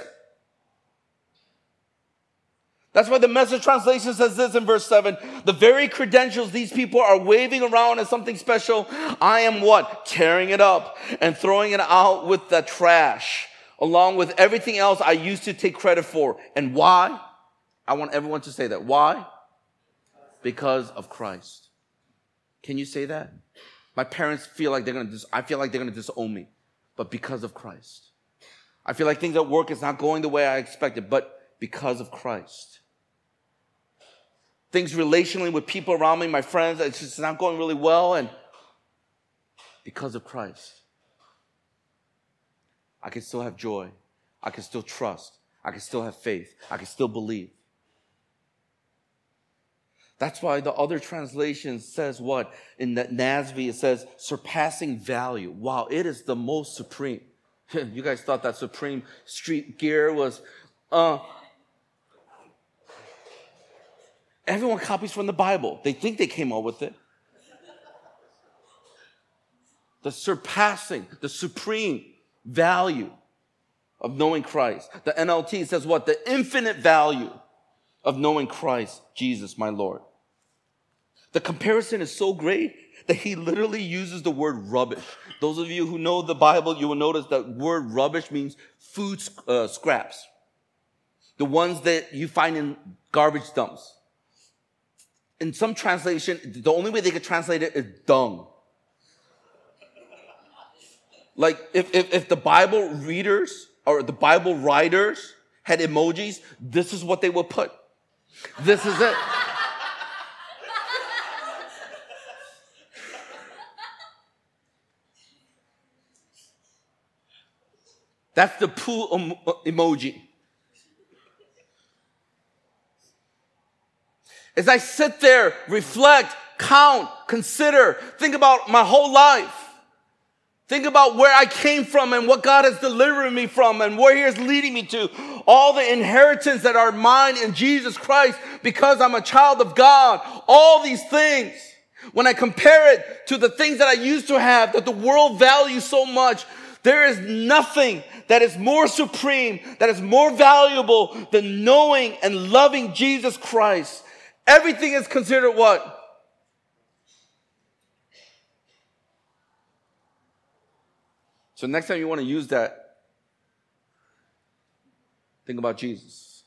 That's why the Message translation says this in verse seven. The very credentials these people are waving around as something special, I am what? Tearing it up and throwing it out with the trash, along with everything else I used to take credit for. And why? I want everyone to say that. Why? Because of Christ. Can you say that? My parents feel like they're going to, dis- I feel like they're going to disown me, but because of Christ. I feel like things at work is not going the way I expected, but because of Christ. Things relationally with people around me, my friends, it's just not going really well, and because of Christ. I can still have joy. I can still trust. I can still have faith. I can still believe. That's why the other translation says what? In the N A S B, it says surpassing value. Wow, it is the most supreme. You guys thought that supreme street gear was, uh, everyone copies from the Bible. They think they came up with it. The surpassing, the supreme value of knowing Christ. The N L T says what? The infinite value of knowing Christ, Jesus, my Lord. The comparison is so great that he literally uses the word rubbish. Those of you who know the Bible, you will notice that word rubbish means food uh, scraps. The ones that you find in garbage dumps. In some translation, the only way they could translate it is dung. Like if, if, if the Bible readers or the Bible writers had emojis, this is what they would put. This is it. That's the poo emoji. As I sit there, reflect, count, consider, think about my whole life. Think about where I came from and what God has delivered me from and where he is leading me to. All the inheritance that are mine in Jesus Christ because I'm a child of God. All these things. When I compare it to the things that I used to have that the world values so much, there is nothing that is more supreme, that is more valuable than knowing and loving Jesus Christ. Everything is considered what? So next time you want to use that, Think about Jesus.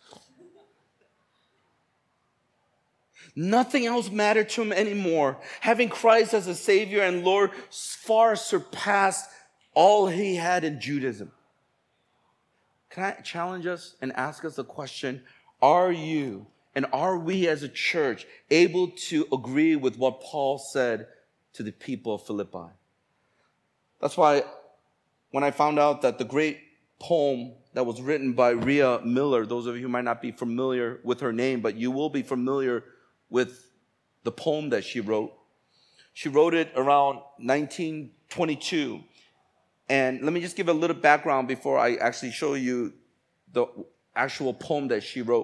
Nothing else mattered to him anymore. Having Christ as a Savior and Lord far surpassed all he had in Judaism. Can I challenge us and ask us a question? Are you and are we as a church able to agree with what Paul said to the people of Philippi? That's why when I found out that the great poem that was written by Rhea Miller, those of you who might not be familiar with her name, but you will be familiar with the poem that she wrote. She wrote it around nineteen twenty-two. And let me just give a little background before I actually show you the actual poem that she wrote.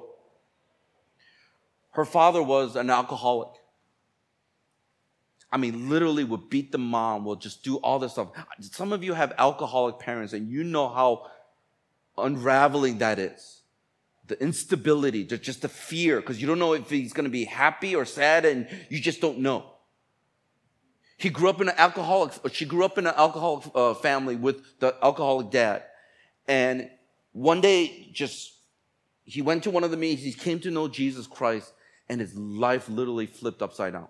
Her father was an alcoholic. I mean, literally would beat the mom, will just do all this stuff. Some of you have alcoholic parents, and you know how unraveling that is. The instability, just the fear, because you don't know if he's going to be happy or sad, and you just don't know. He grew up in an alcoholic, she grew up in an alcoholic uh, family with the alcoholic dad. And one day, just, he went to one of the meetings, he came to know Jesus Christ, and his life literally flipped upside down.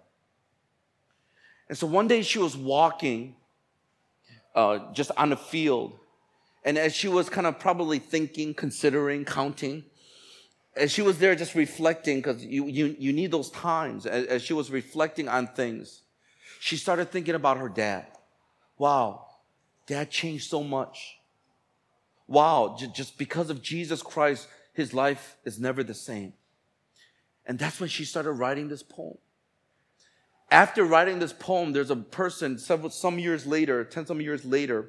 And so one day she was walking uh, just on the field. And as she was kind of probably thinking, considering, counting, as she was there just reflecting, because you, you, you need those times, as, as she was reflecting on things, she started thinking about her dad. Wow, dad changed so much. Wow, j- just because of Jesus Christ, his life is never the same. And that's when she started writing this poem. After writing this poem, there's a person, several, some years later, ten some years later,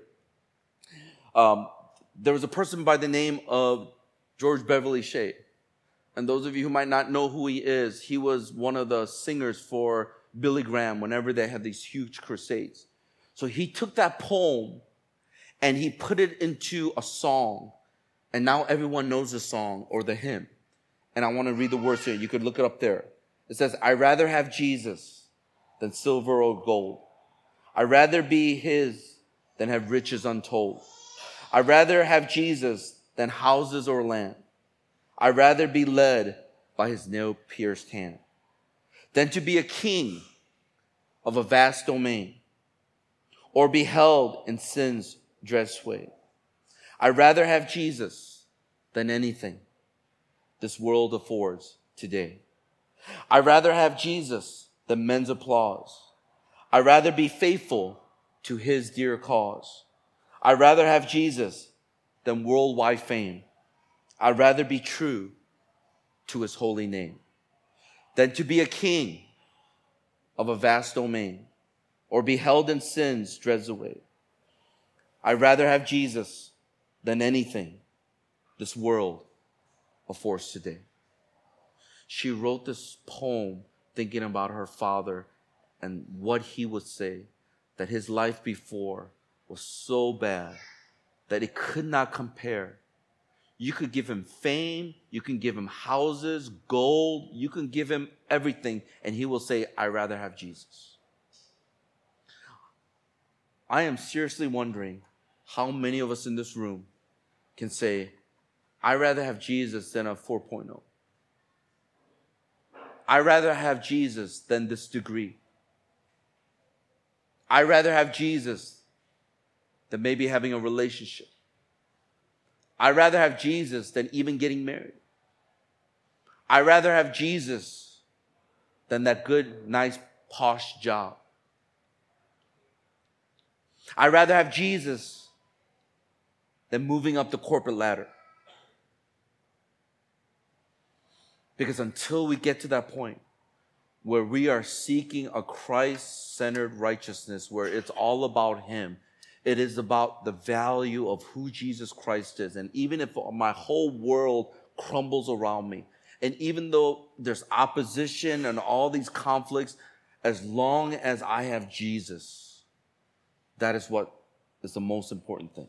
um, there was a person by the name of George Beverly Shea. And those of you who might not know who he is, he was one of the singers for Billy Graham whenever they had these huge crusades. So he took that poem and he put it into a song. And now everyone knows the song or the hymn. And I want to read the words here. You could look it up there. It says, I'd rather have Jesus than silver or gold. I'd rather be his than have riches untold. I'd rather have Jesus than houses or land. I'd rather be led by his nail-pierced hand than to be a king of a vast domain or be held in sin's dread sway. I'd rather have Jesus than anything this world affords today. I'd rather have Jesus than men's applause. I'd rather be faithful to his dear cause. I'd rather have Jesus than worldwide fame. I'd rather be true to his holy name than to be a king of a vast domain or be held in sin's dread away. I'd rather have Jesus than anything this world affords today. She wrote this poem thinking about her father and what he would say, that his life before was so bad that it could not compare. You could give him fame, you can give him houses, gold, you can give him everything, and he will say, I'd rather have Jesus. I am seriously wondering how many of us in this room can say, I'd rather have Jesus than a four point oh. I'd rather have Jesus than this degree. I'd rather have Jesus than maybe having a relationship. I'd rather have Jesus than even getting married. I'd rather have Jesus than that good, nice, posh job. I'd rather have Jesus than moving up the corporate ladder. Because until we get to that point where we are seeking a Christ-centered righteousness, where it's all about him, it is about the value of who Jesus Christ is. And even if my whole world crumbles around me, and even though there's opposition and all these conflicts, as long as I have Jesus, that is what is the most important thing.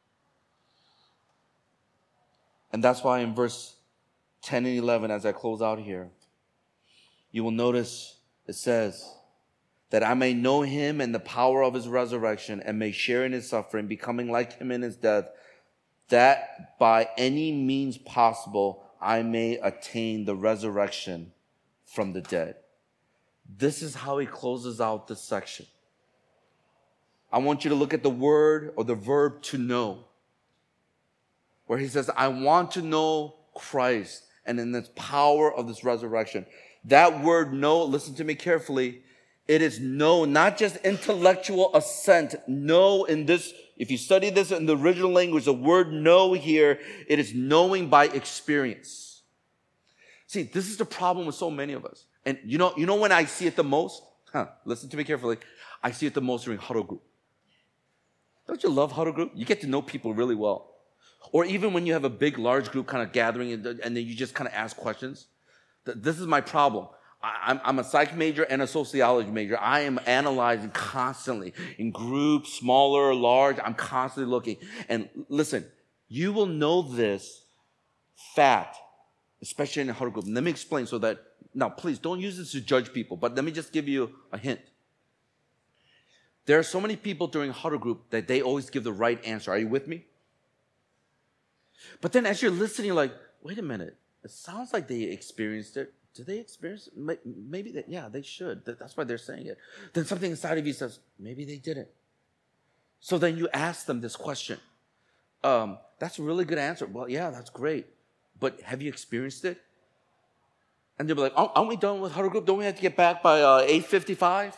And that's why in verse ten and eleven, as I close out here, you will notice it says, that I may know him and the power of his resurrection and may share in his suffering, becoming like him in his death, that by any means possible I may attain the resurrection from the dead. This is how he closes out this section. I want you to look at the word or the verb to know, where he says, I want to know Christ and in the power of this resurrection. That word know, listen to me carefully, it is know, not just intellectual assent. Know in this, if you study this in the original language, the word know here, it is knowing by experience. See, this is the problem with so many of us. And you know, you know when I see it the most? Huh, listen to me carefully. I see it the most during huddle group. Don't you love huddle group? You get to know people really well. Or even when you have a big, large group kind of gathering and, and then you just kind of ask questions. This is my problem. I'm, I'm a psych major and a sociology major. I am analyzing constantly in groups, smaller, large. I'm constantly looking. And listen, you will know this fact, especially in a huddle group. And let me explain so that, now please don't use this to judge people, but let me just give you a hint. There are so many people during huddle group that they always give the right answer. Are you with me? But then as you're listening, you're like, wait a minute. It sounds like they experienced it. Do they experience it? Maybe they, yeah, they should. That's why they're saying it. Then something inside of you says, maybe they didn't. So then you ask them this question. Um, that's a really good answer. Well, yeah, that's great. But have you experienced it? And they'll be like, aren't we done with huddle group? Don't we have to get back by uh, eight fifty-five?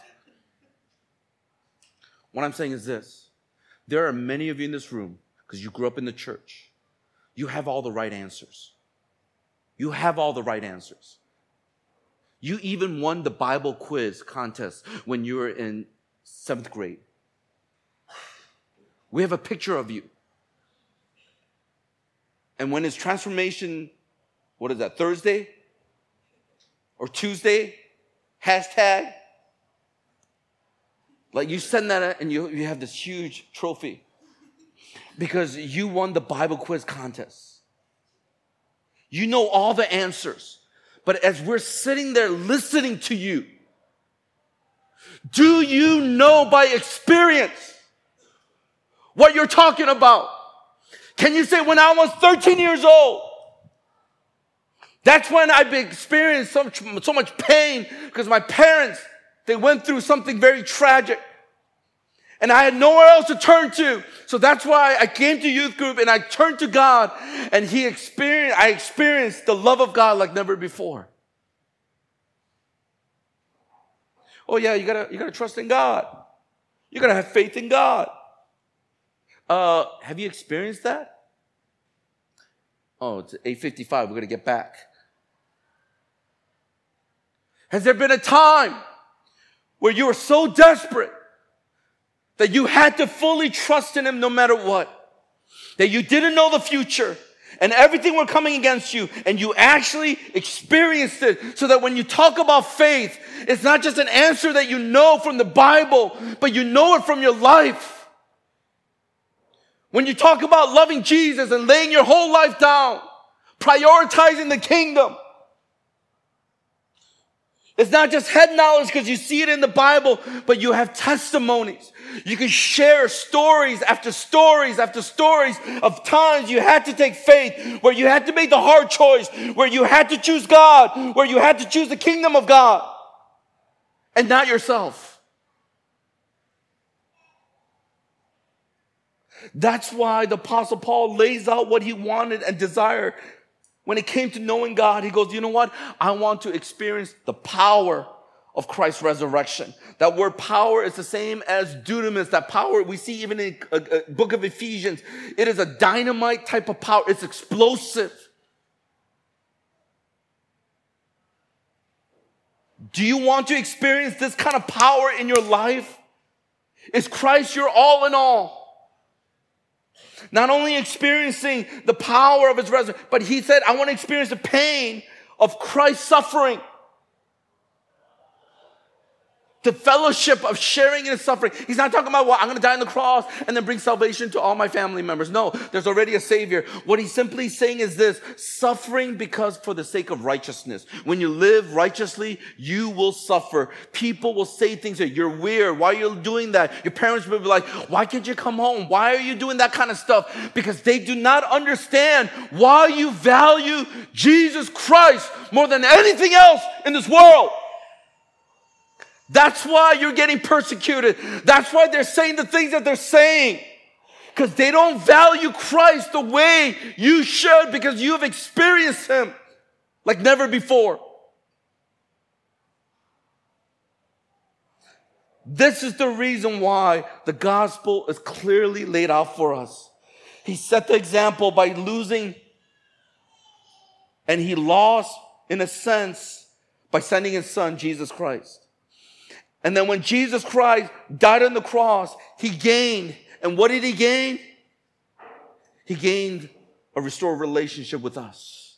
What I'm saying is this. There are many of you in this room, because you grew up in the church. You have all the right answers. You have all the right answers. You even won the Bible quiz contest when you were in seventh grade. We have a picture of you. And when it's transformation, what is that, Thursday? Or Tuesday? Hashtag? Like you send that out and you, you have this huge trophy. Because you won the Bible quiz contest. You know all the answers. But as we're sitting there listening to you, do you know by experience what you're talking about? Can you say, when I was thirteen years old, that's when I experienced so, so much pain because my parents, they went through something very tragic. And I had nowhere else to turn to. So that's why I came to youth group and I turned to God. And he experienced, I experienced the love of God like never before. Oh yeah, you gotta, you gotta trust in God. You gotta have faith in God. Uh, have you experienced that? Oh, it's eight fifty-five. We're gonna get back. Has there been a time where you were so desperate that you had to fully trust in him no matter what? That you didn't know the future and everything were coming against you and you actually experienced it, so that when you talk about faith, it's not just an answer that you know from the Bible, but you know it from your life. When you talk about loving Jesus and laying your whole life down, prioritizing the kingdom, it's not just head knowledge because you see it in the Bible, but you have testimonies. You can share stories after stories after stories of times you had to take faith, where you had to make the hard choice, where you had to choose God, where you had to choose the kingdom of God and not yourself. That's why the Apostle Paul lays out what he wanted and desired. When it came to knowing God, he goes, you know what? I want to experience the power of Christ's resurrection. That word power is the same as dunamis. That power we see even in the book of Ephesians. It is a dynamite type of power. It's explosive. Do you want to experience this kind of power in your life? Is Christ your all in all? Not only experiencing the power of his resurrection, but he said, I want to experience the pain of Christ's suffering. The fellowship of sharing in his suffering. He's not talking about, well, I'm going to die on the cross and then bring salvation to all my family members. No, there's already a Savior. What he's simply saying is this: suffering because for the sake of righteousness. When you live righteously, you will suffer. People will say things that you're weird. Why are you doing that? Your parents will be like, why can't you come home? Why are you doing that kind of stuff? Because they do not understand why you value Jesus Christ more than anything else in this world. That's why you're getting persecuted. That's why they're saying the things that they're saying. Because they don't value Christ the way you should, because you have experienced him like never before. This is the reason why the gospel is clearly laid out for us. He set the example by losing, and he lost, in a sense, by sending his son, Jesus Christ. And then when Jesus Christ died on the cross, he gained. And what did he gain? He gained a restored relationship with us.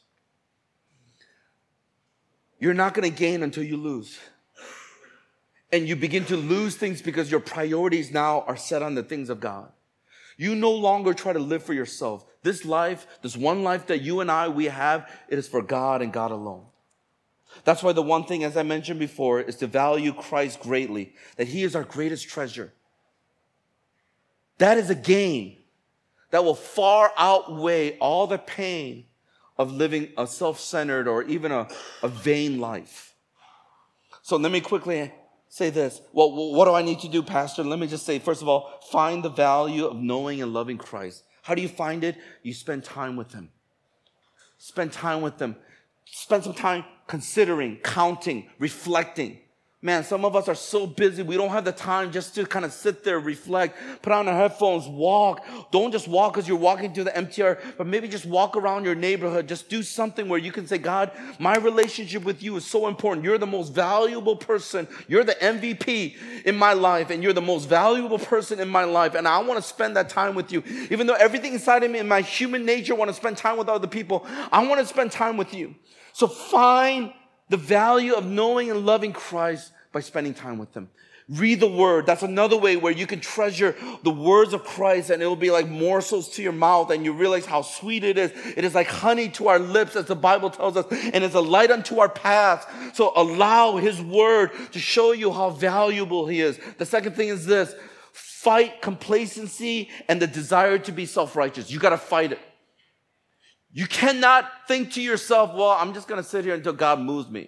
You're not going to gain until you lose. And you begin to lose things because your priorities now are set on the things of God. You no longer try to live for yourself. This life, this one life that you and I, we have, it is for God and God alone. That's why the one thing, as I mentioned before, is to value Christ greatly, that he is our greatest treasure. That is a gain that will far outweigh all the pain of living a self-centered or even a, a vain life. So let me quickly say this. Well, what do I need to do, Pastor? Let me just say, first of all, find the value of knowing and loving Christ. How do you find it? You spend time with him. Spend time with him. Spend some time considering, counting, reflecting. Man, some of us are so busy, we don't have the time just to kind of sit there, reflect, put on the headphones, walk. Don't just walk because you're walking to the M T R, but maybe just walk around your neighborhood. Just do something where you can say, God, my relationship with you is so important. You're the most valuable person. You're the M V P in my life, and you're the most valuable person in my life, and I want to spend that time with you. Even though everything inside of me and my human nature want to spend time with other people, I want to spend time with you. So find the value of knowing and loving Christ by spending time with him. Read the word. That's another way where you can treasure the words of Christ, and it will be like morsels to your mouth, and you realize how sweet it is. It is like honey to our lips, as the Bible tells us, and it's a light unto our path. So allow his word to show you how valuable he is. The second thing is this: fight complacency and the desire to be self-righteous. You got to fight it. You cannot think to yourself, well, I'm just going to sit here until God moves me.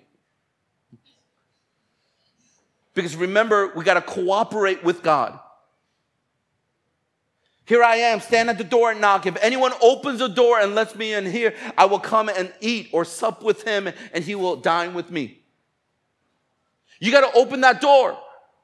Because remember, we got to cooperate with God. Here I am, stand at the door and knock. If anyone opens the door and lets me in here, I will come and eat or sup with him, and he will dine with me. You got to open that door.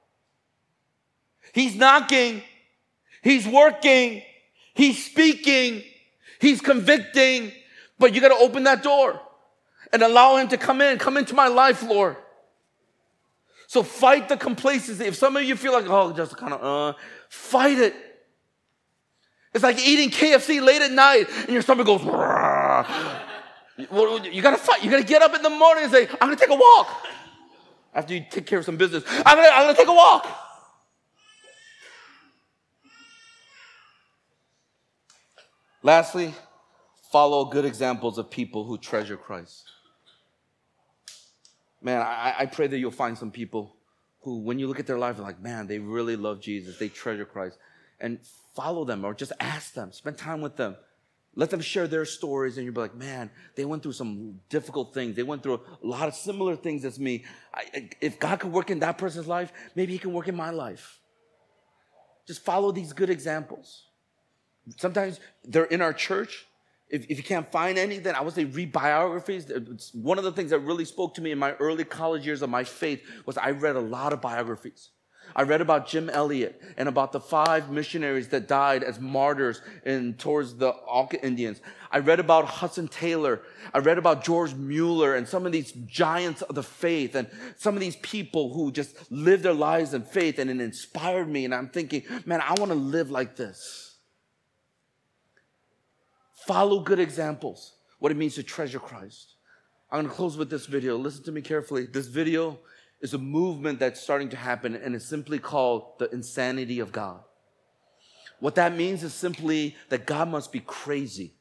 He's knocking. He's working. He's speaking. He's convicting, but you got to open that door and allow him to come in. Come into my life, Lord. So fight the complacency. If some of you feel like, oh, just kind of, uh, fight it. It's like eating K F C late at night and your stomach goes, well, you got to fight. You got to get up in the morning and say, I'm going to take a walk. After you take care of some business, I'm going to, I'm going to take a walk. Lastly, follow good examples of people who treasure Christ. Man, I, I pray that you'll find some people who, when you look at their life, are like, man, they really love Jesus. They treasure Christ. And follow them, or just ask them. Spend time with them. Let them share their stories, and you'll be like, man, they went through some difficult things. They went through a lot of similar things as me. I, if God could work in that person's life, maybe he can work in my life. Just follow these good examples. Sometimes they're in our church. If, if you can't find any, then I would say read biographies. It's one of the things that really spoke to me in my early college years of my faith was I read a lot of biographies. I read about Jim Elliot and about the five missionaries that died as martyrs in towards the Auca Indians. I read about Hudson Taylor. I read about George Mueller and some of these giants of the faith and some of these people who just lived their lives in faith, and it inspired me. And I'm thinking, man, I want to live like this. Follow good examples, what it means to treasure Christ. I'm going to close with this video. Listen to me carefully. This video is a movement that's starting to happen, and it's simply called the insanity of God. What that means is simply that God must be crazy.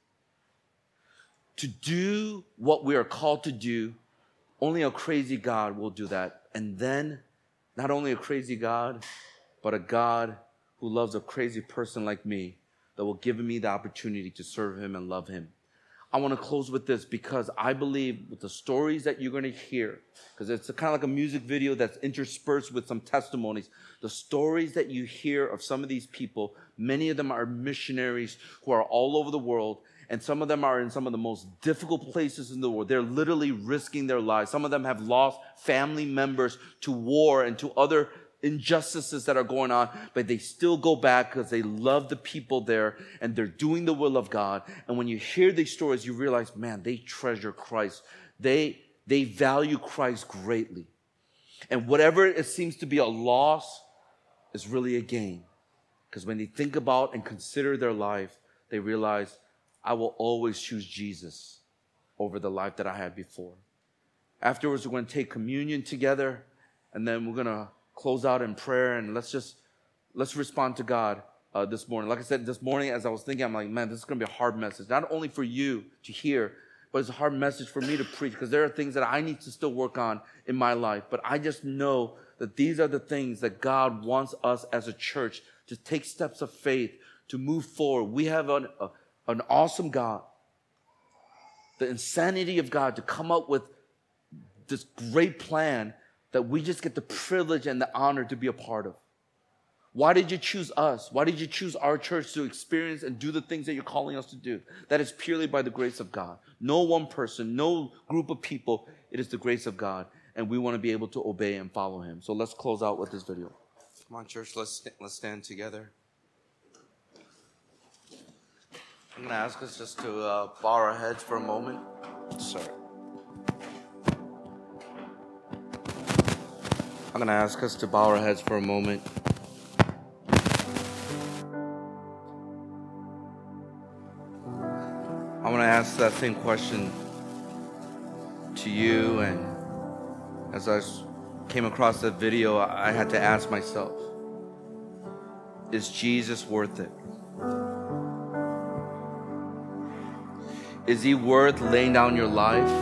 To do what we are called to do, only a crazy God will do that. And then, not only a crazy God, but a God who loves a crazy person like me that will give me the opportunity to serve him and love him. I want to close with this because I believe with the stories that you're going to hear, because it's kind of like a music video that's interspersed with some testimonies, the stories that you hear of some of these people, many of them are missionaries who are all over the world, and some of them are in some of the most difficult places in the world. They're literally risking their lives. Some of them have lost family members to war and to other injustices that are going on, but they still go back because they love the people there and they're doing the will of God. And when you hear these stories, you realize, man, they treasure Christ. They, they value Christ greatly. And whatever it seems to be a loss is really a gain. Because when they think about and consider their life, they realize, I will always choose Jesus over the life that I had before. Afterwards, we're going to take communion together, and then we're going to close out in prayer, and let's just, let's respond to God uh, this morning. Like I said, this morning as I was thinking, I'm like, man, this is going to be a hard message. Not only for you to hear, but it's a hard message for me to preach because there are things that I need to still work on in my life. But I just know that these are the things that God wants us as a church to take steps of faith, to move forward. We have an, a, an awesome God, the insanity of God to come up with this great plan that we just get the privilege and the honor to be a part of. Why did you choose us? Why did you choose our church to experience and do the things that you're calling us to do? That is purely by the grace of God. No one person, no group of people. It is the grace of God. And we want to be able to obey and follow him. So let's close out with this video. Come on, church. Let's, st- let's stand together. I'm going to ask us just to uh, bow our heads for a moment. Sorry. I'm going to ask us to bow our heads for a moment. I want to ask that same question to you, and as I came across that video, I had to ask myself, is Jesus worth it? Is he worth laying down your life?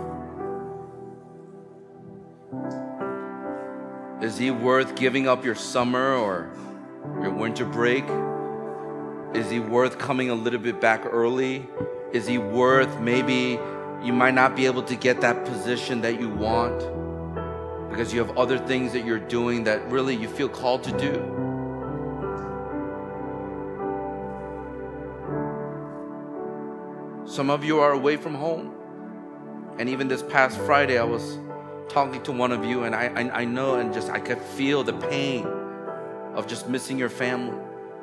Is he worth giving up your summer or your winter break? Is he worth coming a little bit back early? Is he worth maybe you might not be able to get that position that you want because you have other things that you're doing that really you feel called to do? Some of you are away from home. And even this past Friday, I was talking to one of you, and I, I I know and just I could feel the pain of just missing your family.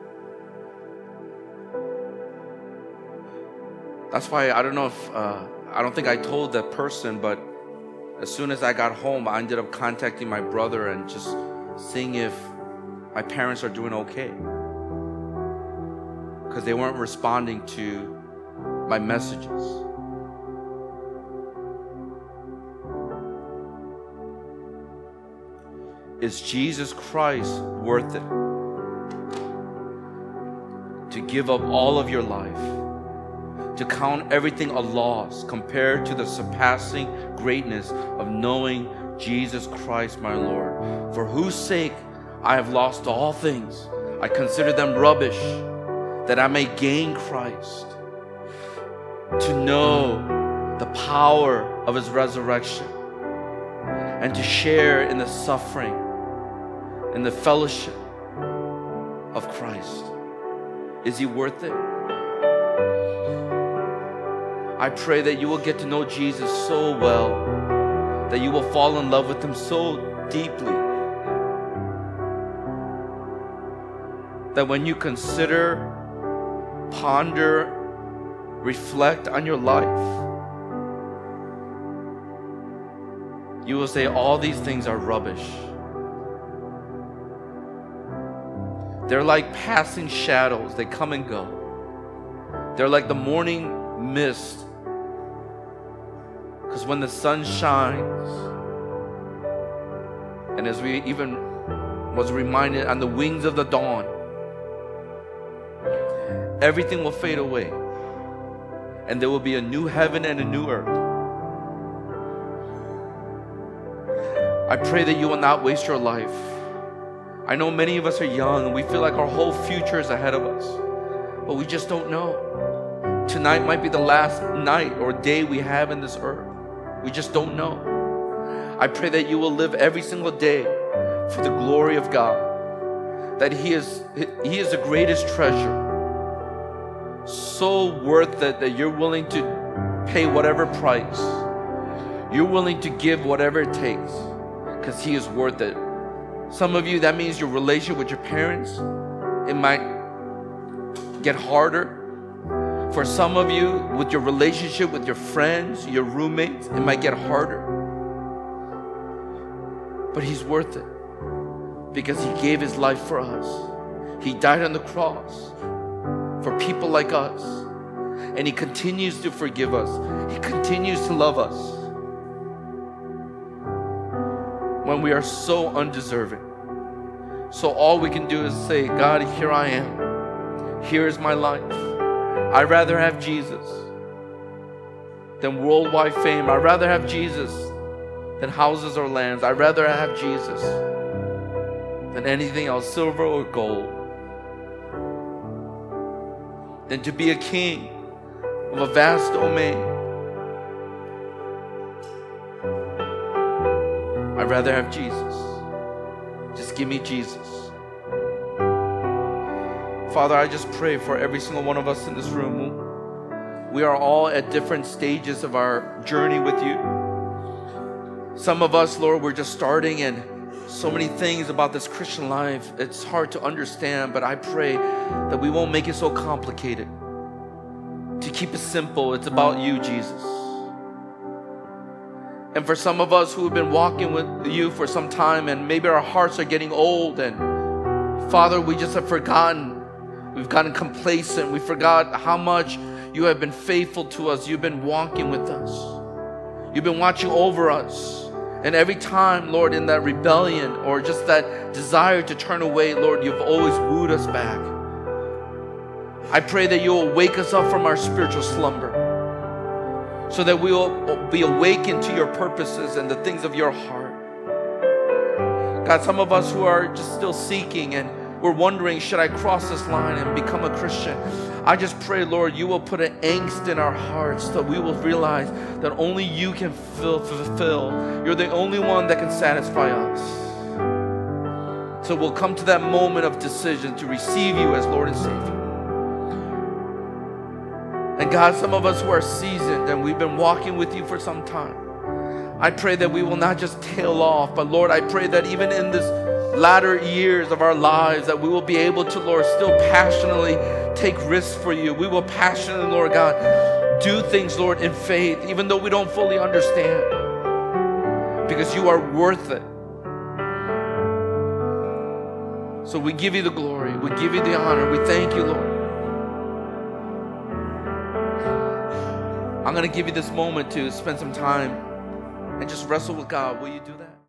That's why I don't know if uh, I don't think I told that person, but as soon as I got home, I ended up contacting my brother and just seeing if my parents are doing okay, because they weren't responding to my messages. Is Jesus Christ worth it? To give up all of your life, to count everything a loss compared to the surpassing greatness of knowing Jesus Christ my Lord, for whose sake I have lost all things. I consider them rubbish, that I may gain Christ, to know the power of his resurrection, and to share in the suffering, in the fellowship of Christ. Is he worth it? I pray that you will get to know Jesus so well, that you will fall in love with him so deeply, that when you consider, ponder, reflect on your life, you will say all these things are rubbish. They're like passing shadows. They come and go. They're like the morning mist. Because when the sun shines, And as we even was reminded, on the wings of the dawn, everything will fade away. And there will be a new heaven and a new earth. I pray that you will not waste your life. I know many of us are young and we feel like our whole future is ahead of us, but we just don't know. Tonight might be the last night or day we have in this earth. We just don't know. I pray that you will live every single day for the glory of God, that He is, He is the greatest treasure, so worth it that you're willing to pay whatever price. You're willing to give whatever it takes, because He is worth it. Some of you, that means your relationship with your parents, it might get harder. For some of you, with your relationship with your friends, your roommates, it might get harder. But He's worth it, because He gave His life for us. He died on the cross for people like us. And He continues to forgive us. He continues to love us when we are so undeserving. So all we can do is say, God, here I am. Here is my life. I'd rather have Jesus than worldwide fame. I'd rather have Jesus than houses or lands. I'd rather have Jesus than anything else, silver or gold, than to be a king of a vast domain. I'd rather have Jesus. Just give me Jesus. Father, I just pray for every single one of us in this room. We are all at different stages of our journey with you. Some of us, Lord, we're just starting, and so many things about this Christian life, it's hard to understand, but I pray that we won't make it so complicated. To keep it simple, it's about you, Jesus. And for some of us who have been walking with you for some time, and maybe our hearts are getting old, and Father, we just have forgotten. We've gotten complacent. We forgot how much you have been faithful to us. You've been walking with us. You've been watching over us. And every time, Lord, in that rebellion or just that desire to turn away, Lord, you've always wooed us back. I pray that you will wake us up from our spiritual slumber, so that we will be awakened to your purposes and the things of your heart. God, some of us who are just still seeking and we're wondering, should I cross this line and become a Christian? I just pray, Lord, you will put an angst in our hearts that we will realize that only you can fulfill. You're the only one that can satisfy us. So we'll come to that moment of decision to receive you as Lord and Savior. And God, some of us who are seasoned and we've been walking with you for some time, I pray that we will not just tail off, but Lord, I pray that even in this latter years of our lives, that we will be able to, Lord, still passionately take risks for you. We will passionately, Lord God, do things, Lord, in faith, even though we don't fully understand, because you are worth it. So we give you the glory. We give you the honor. We thank you, Lord. I'm going to give you this moment to spend some time and just wrestle with God. Will you do that?